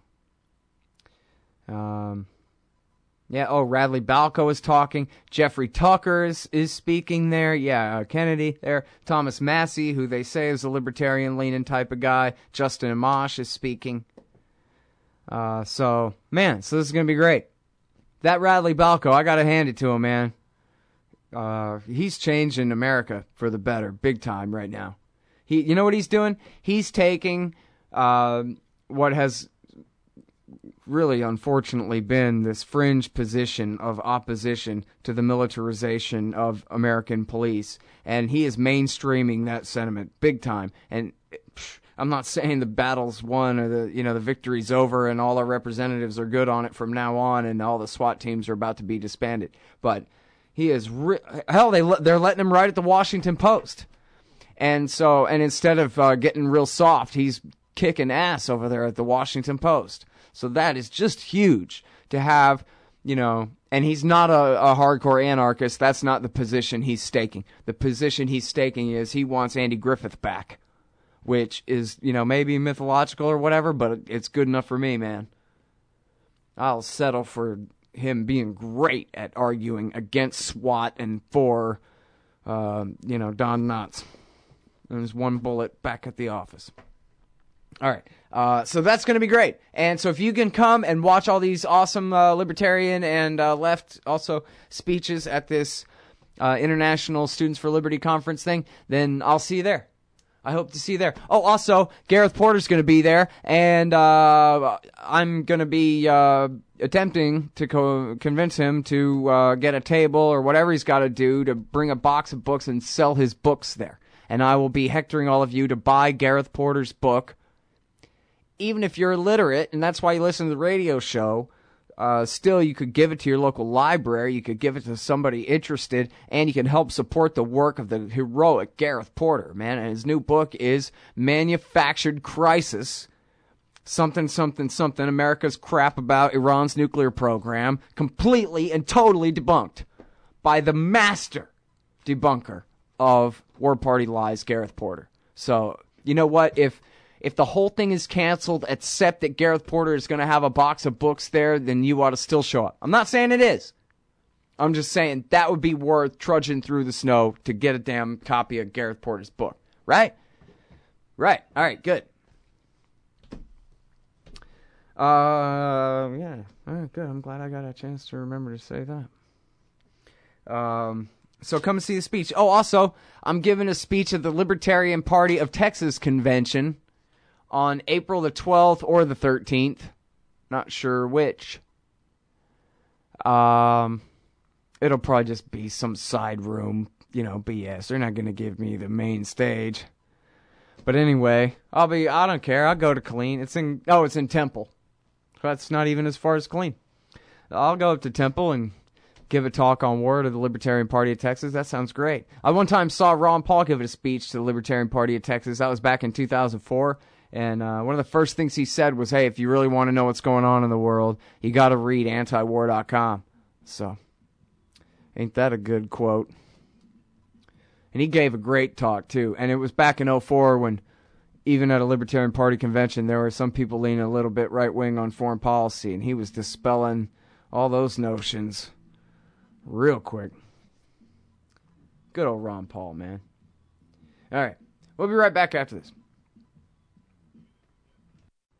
know. Yeah, Radley Balco is talking. Jeffrey Tucker is speaking there. Yeah, Kennedy there. Thomas Massey, who they say is a libertarian-leaning type of guy. Justin Amash is speaking. So this is going to be great. That Radley Balco, I got to hand it to him, man. He's changing America for the better, big time right now. You know what he's doing? He's taking what has really, unfortunately, been this fringe position of opposition to the militarization of American police, and he is mainstreaming that sentiment big time. And I'm not saying the battle's won or the victory's over and all our representatives are good on it from now on and all the SWAT teams are about to be disbanded, but he is hell. They're letting him write at the Washington Post, and instead of getting real soft, he's kicking ass over there at the Washington Post. So that is just huge to have, and he's not a hardcore anarchist. That's not the position he's staking. The position he's staking is he wants Andy Griffith back, which is, maybe mythological or whatever, but it's good enough for me, man. I'll settle for him being great at arguing against SWAT and for, Don Knotts. And there's one bullet back at the office. All right, so that's going to be great. And so if you can come and watch all these awesome libertarian and left also speeches at this International Students for Liberty conference thing, then I'll see you there. I hope to see you there. Oh, also, Gareth Porter's going to be there, and I'm going to be attempting to convince him to get a table or whatever he's got to do to bring a box of books and sell his books there. And I will be hectoring all of you to buy Gareth Porter's book. Even if you're illiterate, and that's why you listen to the radio show, still you could give it to your local library, you could give it to somebody interested, and you can help support the work of the heroic Gareth Porter, man. And his new book is Manufactured Crisis, something, America's crap about Iran's nuclear program, completely and totally debunked by the master debunker of War Party lies, Gareth Porter. So, you know what, if the whole thing is canceled, except that Gareth Porter is going to have a box of books there, then you ought to still show up. I'm not saying it is. I'm just saying that would be worth trudging through the snow to get a damn copy of Gareth Porter's book. Right? Right. All right, good. Yeah. All right, good. I'm glad I got a chance to remember to say that. So come and see the speech. Oh, also, I'm giving a speech at the Libertarian Party of Texas convention on April the 12th or the 13th. Not sure which. It'll probably just be some side room, BS. They're not going to give me the main stage. But anyway, I don't care. I'll go to Killeen. It's in Temple. That's not even as far as Killeen. I'll go up to Temple and give a talk on Word of the Libertarian Party of Texas. That sounds great. I one time saw Ron Paul give a speech to the Libertarian Party of Texas. That was back in 2004. And one of the first things he said was, hey, if you really want to know what's going on in the world, you got to read antiwar.com. So, ain't that a good quote? And he gave a great talk, too. And it was back in 2004 when, even at a Libertarian Party convention, there were some people leaning a little bit right-wing on foreign policy, and he was dispelling all those notions real quick. Good old Ron Paul, man. All right. We'll be right back after this.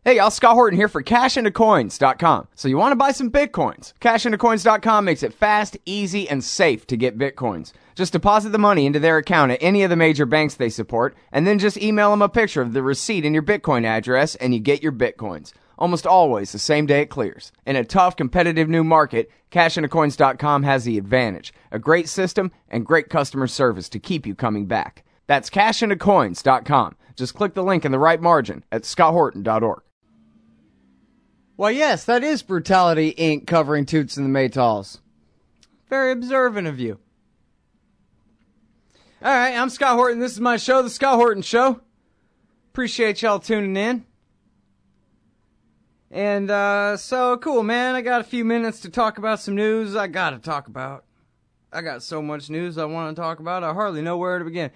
Hey y'all, Scott Horton here for CashIntoCoins.com. So you want to buy some Bitcoins? CashIntoCoins.com makes it fast, easy, and safe to get Bitcoins. Just deposit the money into their account at any of the major banks they support, and then just email them a picture of the receipt and your Bitcoin address, and you get your Bitcoins. Almost always the same day it clears. In a tough, competitive new market, CashIntoCoins.com has the advantage. A great system and great customer service to keep you coming back. That's CashIntoCoins.com. Just click the link in the right margin at scotthorton.org. Well, yes, that is Brutality Inc. covering Toots and the Maytals. Very observant of you. All right, I'm Scott Horton. This is my show, The Scott Horton Show. Appreciate y'all tuning in. And, so cool, man. I got a few minutes to talk about some news I got so much news I want to talk about, I hardly know where to begin.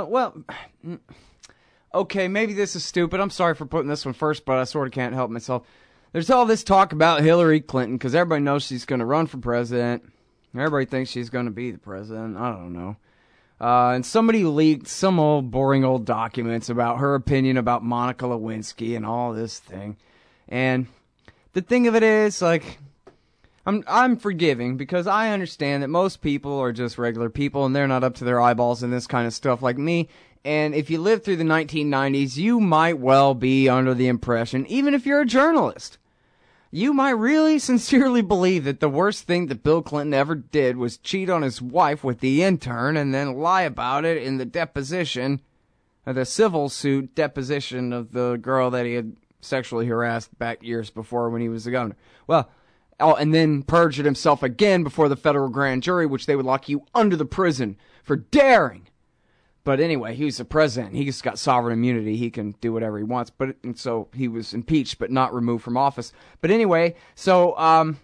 Okay, maybe this is stupid. I'm sorry for putting this one first, but I sort of can't help myself. There's all this talk about Hillary Clinton, because everybody knows she's going to run for president. Everybody thinks she's going to be the president. I don't know. And somebody leaked some old boring old documents about her opinion about Monica Lewinsky and all this thing. And the thing of it is, like, I'm forgiving because I understand that most people are just regular people and they're not up to their eyeballs in this kind of stuff like me. And if you lived through the 1990s, you might well be under the impression, even if you're a journalist, you might really sincerely believe that the worst thing that Bill Clinton ever did was cheat on his wife with the intern and then lie about it in the deposition, the civil suit deposition of the girl that he had sexually harassed back years before when he was the governor. Well, and then perjured himself again before the federal grand jury, which they would lock you under the prison for daring. But anyway, he was the president. He just got sovereign immunity. He can do whatever he wants. And so he was impeached, but not removed from office. But anyway, so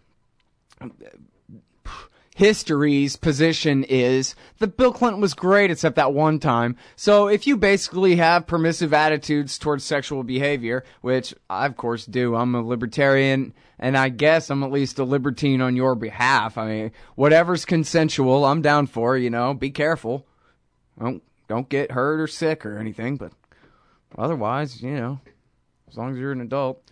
history's position is that Bill Clinton was great except that one time. So if you basically have permissive attitudes towards sexual behavior, which I of course do, I'm a libertarian, and I guess I'm at least a libertine on your behalf. I mean, whatever's consensual, I'm down for, be careful. Don't get hurt or sick or anything, but otherwise, as long as you're an adult.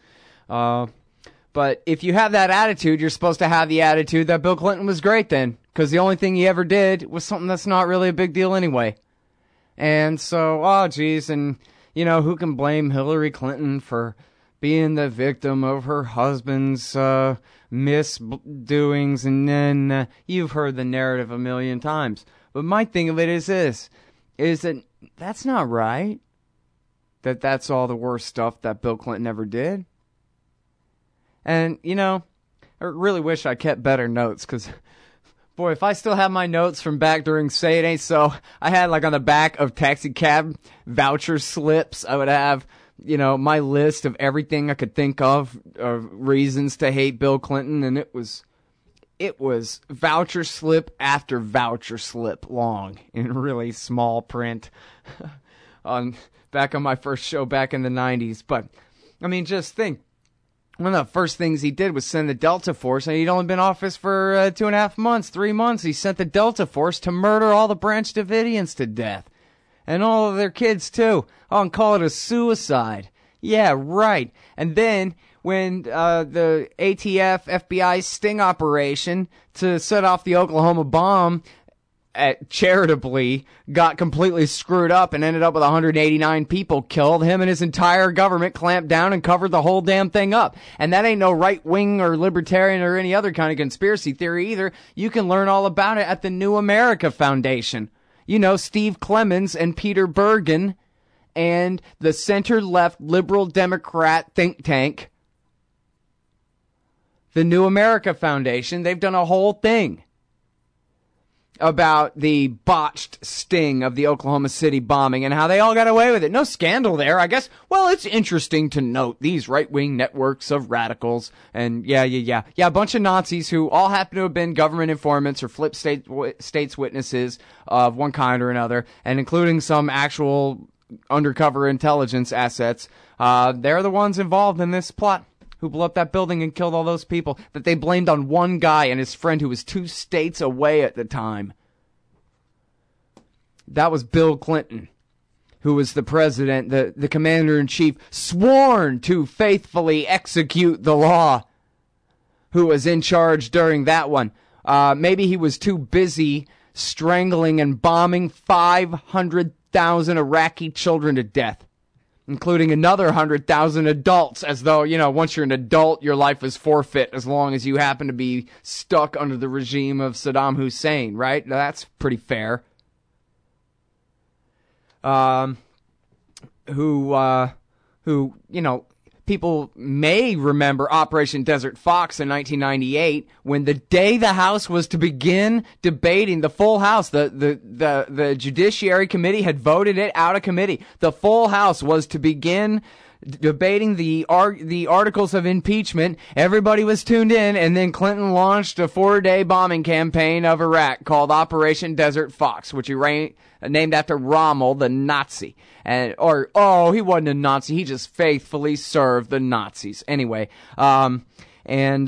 But if you have that attitude, you're supposed to have the attitude that Bill Clinton was great then, because the only thing he ever did was something that's not really a big deal anyway. And so, geez, and, who can blame Hillary Clinton for being the victim of her husband's misdoings, and then you've heard the narrative a million times. But my thing of it is this, is that that's not right, that's all the worst stuff that Bill Clinton ever did. And, I really wish I kept better notes, because, boy, if I still have my notes from back during Say It Ain't So, I had, on the back of taxi cab voucher slips, I would have, my list of everything I could think of reasons to hate Bill Clinton, and it was voucher slip after voucher slip long in really small print back on my first show back in the 90s. But, I mean, just think. One of the first things he did was send the Delta Force, and he'd only been in office for 2.5 months, 3 months. He sent the Delta Force to murder all the Branch Davidians to death. And all of their kids, too. Oh, and call it a suicide. Yeah, right. And then when the ATF FBI sting operation to set off the Oklahoma bomb charitably got completely screwed up and ended up with 189 people killed, him and his entire government clamped down and covered the whole damn thing up. And that ain't no right-wing or libertarian or any other kind of conspiracy theory either. You can learn all about it at the New America Foundation. Steve Clemens and Peter Bergen and the center-left liberal Democrat think tank, the New America Foundation. They've done a whole thing about the botched sting of the Oklahoma City bombing and how they all got away with it. No scandal there, I guess. Well, it's interesting to note these right-wing networks of radicals and yeah, a bunch of Nazis who all happen to have been government informants or flip states witnesses of one kind or another, and including some actual undercover intelligence assets. They're the ones involved in this plot who blew up that building and killed all those people that they blamed on one guy and his friend who was 2 states away at the time. That was Bill Clinton. who was the president, the commander-in-chief, sworn to faithfully execute the law, who was in charge during that one. Maybe he was too busy strangling and bombing 500,000 Iraqi children to death, including another 100,000 adults, as though, once you're an adult, your life is forfeit as long as you happen to be stuck under the regime of Saddam Hussein, right? That's pretty fair. People may remember Operation Desert Fox in 1998, when the day the House was to begin debating, the full House, the Judiciary Committee had voted it out of committee. The full House was to begin debating the articles of impeachment. Everybody was tuned in, and then Clinton launched a 4-day bombing campaign of Iraq called Operation Desert Fox, which he named after Rommel, the Nazi. He wasn't a Nazi. He just faithfully served the Nazis. Anyway, nothing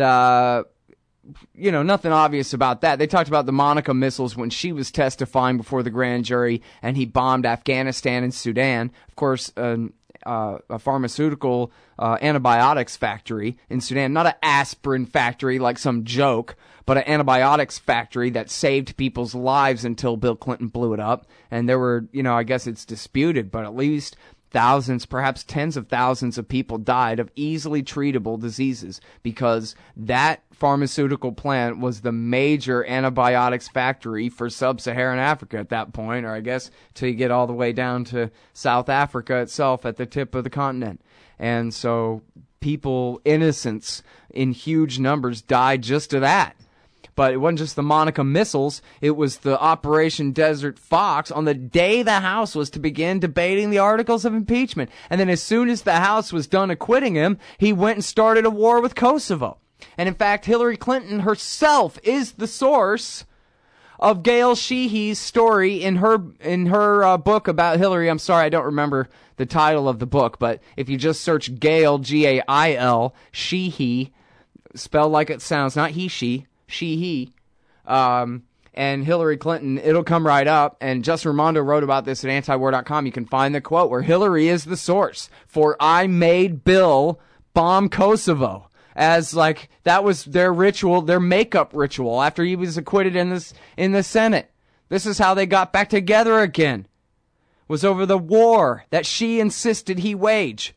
obvious about that. They talked about the Monica missiles when she was testifying before the grand jury, and he bombed Afghanistan and Sudan. Of course, a pharmaceutical antibiotics factory in Sudan, not an aspirin factory like some joke, but an antibiotics factory that saved people's lives until Bill Clinton blew it up. And there were, I guess it's disputed, but at least thousands, perhaps tens of thousands of people died of easily treatable diseases because that pharmaceutical plant was the major antibiotics factory for sub-Saharan Africa at that point, or I guess till you get all the way down to South Africa itself at the tip of the continent. And so people, innocents in huge numbers, died just of that. But it wasn't just the Monica missiles, it was the Operation Desert Fox on the day the House was to begin debating the articles of impeachment. And then as soon as the House was done acquitting him, he went and started a war with Kosovo. And in fact, Hillary Clinton herself is the source of Gail Sheehy's story in her book about Hillary. I'm sorry, I don't remember the title of the book, but if you just search Gail, Gail, Sheehy, spelled like it sounds, not he, she, he, and Hillary Clinton, it'll come right up. And Justin Raimondo wrote about this at antiwar.com. You can find the quote where Hillary is the source for "I made Bill bomb Kosovo," as like that was their ritual, their makeup ritual after he was acquitted in the Senate. This is how they got back together again. Was over the war that she insisted he wage.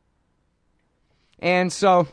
And so,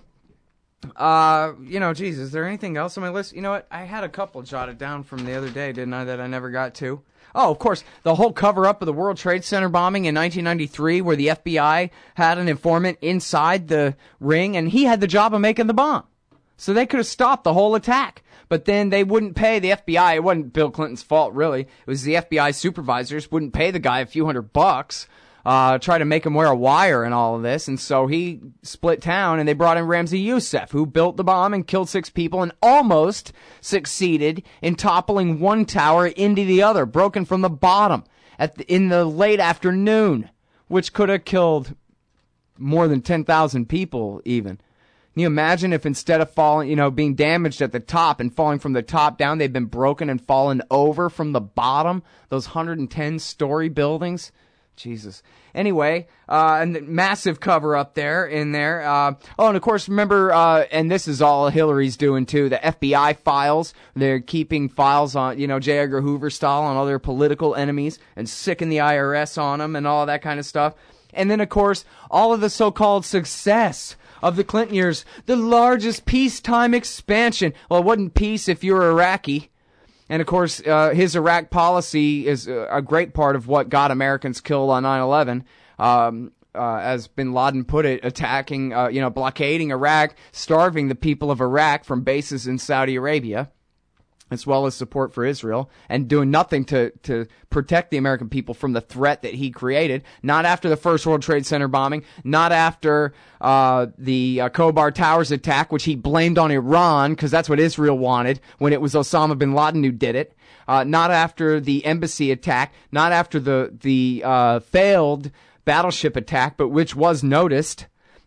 geez, is there anything else on my list? You know what? I had a couple jotted down from the other day, didn't I, that I never got to? Oh, of course, the whole cover-up of the World Trade Center bombing in 1993, where the FBI had an informant inside the ring, and he had the job of making the bomb. So they could have stopped the whole attack. But then they wouldn't pay the FBI. It wasn't Bill Clinton's fault, really. It was the FBI supervisors wouldn't pay the guy a few $100, try to make him wear a wire and all of this. And so he split town, and they brought in Ramzi Youssef, who built the bomb and killed 6 people and almost succeeded in toppling one tower into the other, broken from the bottom in the late afternoon, which could have killed more than 10,000 people even. Can you imagine if instead of falling, being damaged at the top and falling from the top down, they'd been broken and fallen over from the bottom? Those 110-story buildings? Jesus. Anyway, and the massive cover up there in there. And of course, remember, and this is all Hillary's doing too, the FBI files. They're keeping files on, J. Edgar Hoover style on all their political enemies and sicking the IRS on them and all that kind of stuff. And then, of course, all of the so-called success of the Clinton years, the largest peacetime expansion. Well, it wasn't peace if you were Iraqi. And, of course, his Iraq policy is a great part of what got Americans killed on 9/11. As bin Laden put it, attacking, blockading Iraq, starving the people of Iraq from bases in Saudi Arabia, as well as support for Israel, and doing nothing to protect the American people from the threat that he created. Not after the first World Trade Center bombing, not after the Khobar Towers attack, which he blamed on Iran, because that's what Israel wanted, when it was Osama bin Laden who did it. Not after the embassy attack, not after the failed battleship attack, but which was noticed.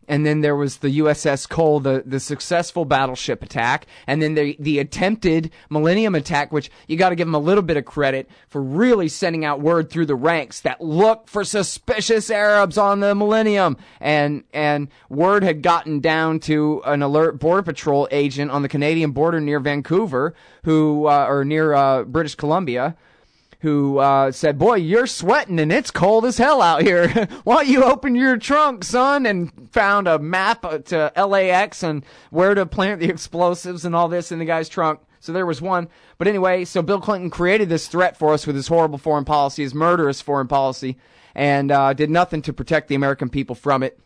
And then there was the USS Cole, the successful battleship attack. And then the attempted Millennium attack, which you got to give them a little bit of credit for really sending out word through the ranks that look for suspicious Arabs on the Millennium. And word had gotten down to an alert Border Patrol agent on the Canadian border near Vancouver, or near British Columbia, who said, boy, you're sweating and it's cold as hell out here. Why don't you open your trunk, son? And found a map to LAX and where to plant the explosives and all this in the guy's trunk. So there was one. But anyway, so Bill Clinton created this threat for us with his horrible foreign policy, his murderous foreign policy, and did nothing to protect the American people from it.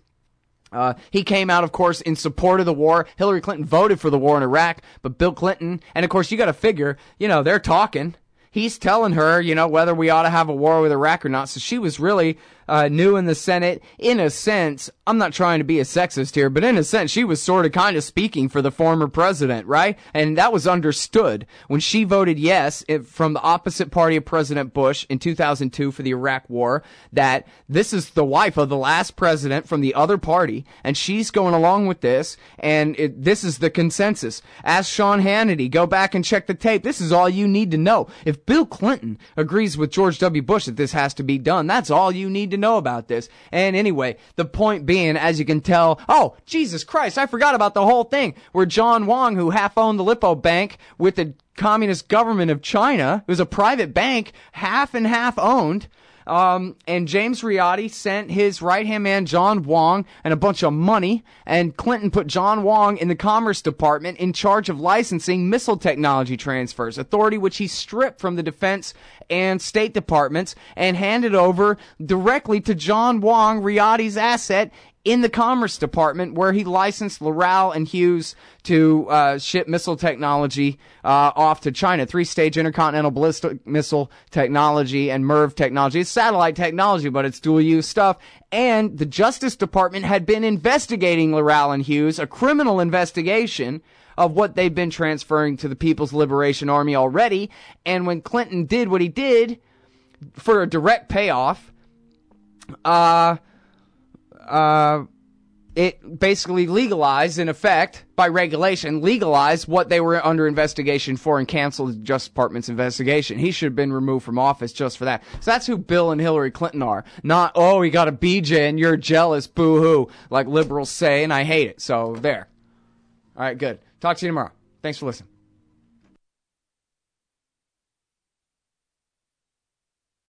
He came out, of course, in support of the war. Hillary Clinton voted for the war in Iraq, but Bill Clinton, and of course you got to figure, they're talking. He's telling her, whether we ought to have a war with Iraq or not. So she was really new in the Senate. In a sense, I'm not trying to be a sexist here, but in a sense, she was sort of kind of speaking for the former president, right? And that was understood when she voted yes from the opposite party of President Bush in 2002 for the Iraq war, that this is the wife of the last president from the other party, and she's going along with this, and this is the consensus. Ask Sean Hannity, go back and check the tape. This is all you need to know. If Bill Clinton agrees with George W. Bush that this has to be done, that's all you need to know about this. And anyway, the point being, as you can tell, oh, Jesus Christ, I forgot about the whole thing where John Wong, who half owned the Lipo Bank with the communist government of China, it was a private bank, half and half owned, and James Riotti sent his right-hand man, John Wong, and a bunch of money, and Clinton put John Wong in the Commerce Department in charge of licensing missile technology transfers, authority which he stripped from the Defense and State Departments and handed over directly to John Wong, Riotti's asset, in the Commerce Department, where he licensed Loral and Hughes to ship missile technology off to China. 3-stage intercontinental ballistic missile technology and MIRV technology. It's satellite technology, but it's dual-use stuff. And the Justice Department had been investigating Loral and Hughes, a criminal investigation of what they've been transferring to the People's Liberation Army already. And when Clinton did what he did for a direct payoff, it basically legalized, in effect, by regulation, legalized what they were under investigation for and canceled the Justice Department's investigation. He should have been removed from office just for that. So that's who Bill and Hillary Clinton are. Not, oh, he got a BJ and you're jealous, boo-hoo, like liberals say, and I hate it. So there. All right, good. Talk to you tomorrow. Thanks for listening.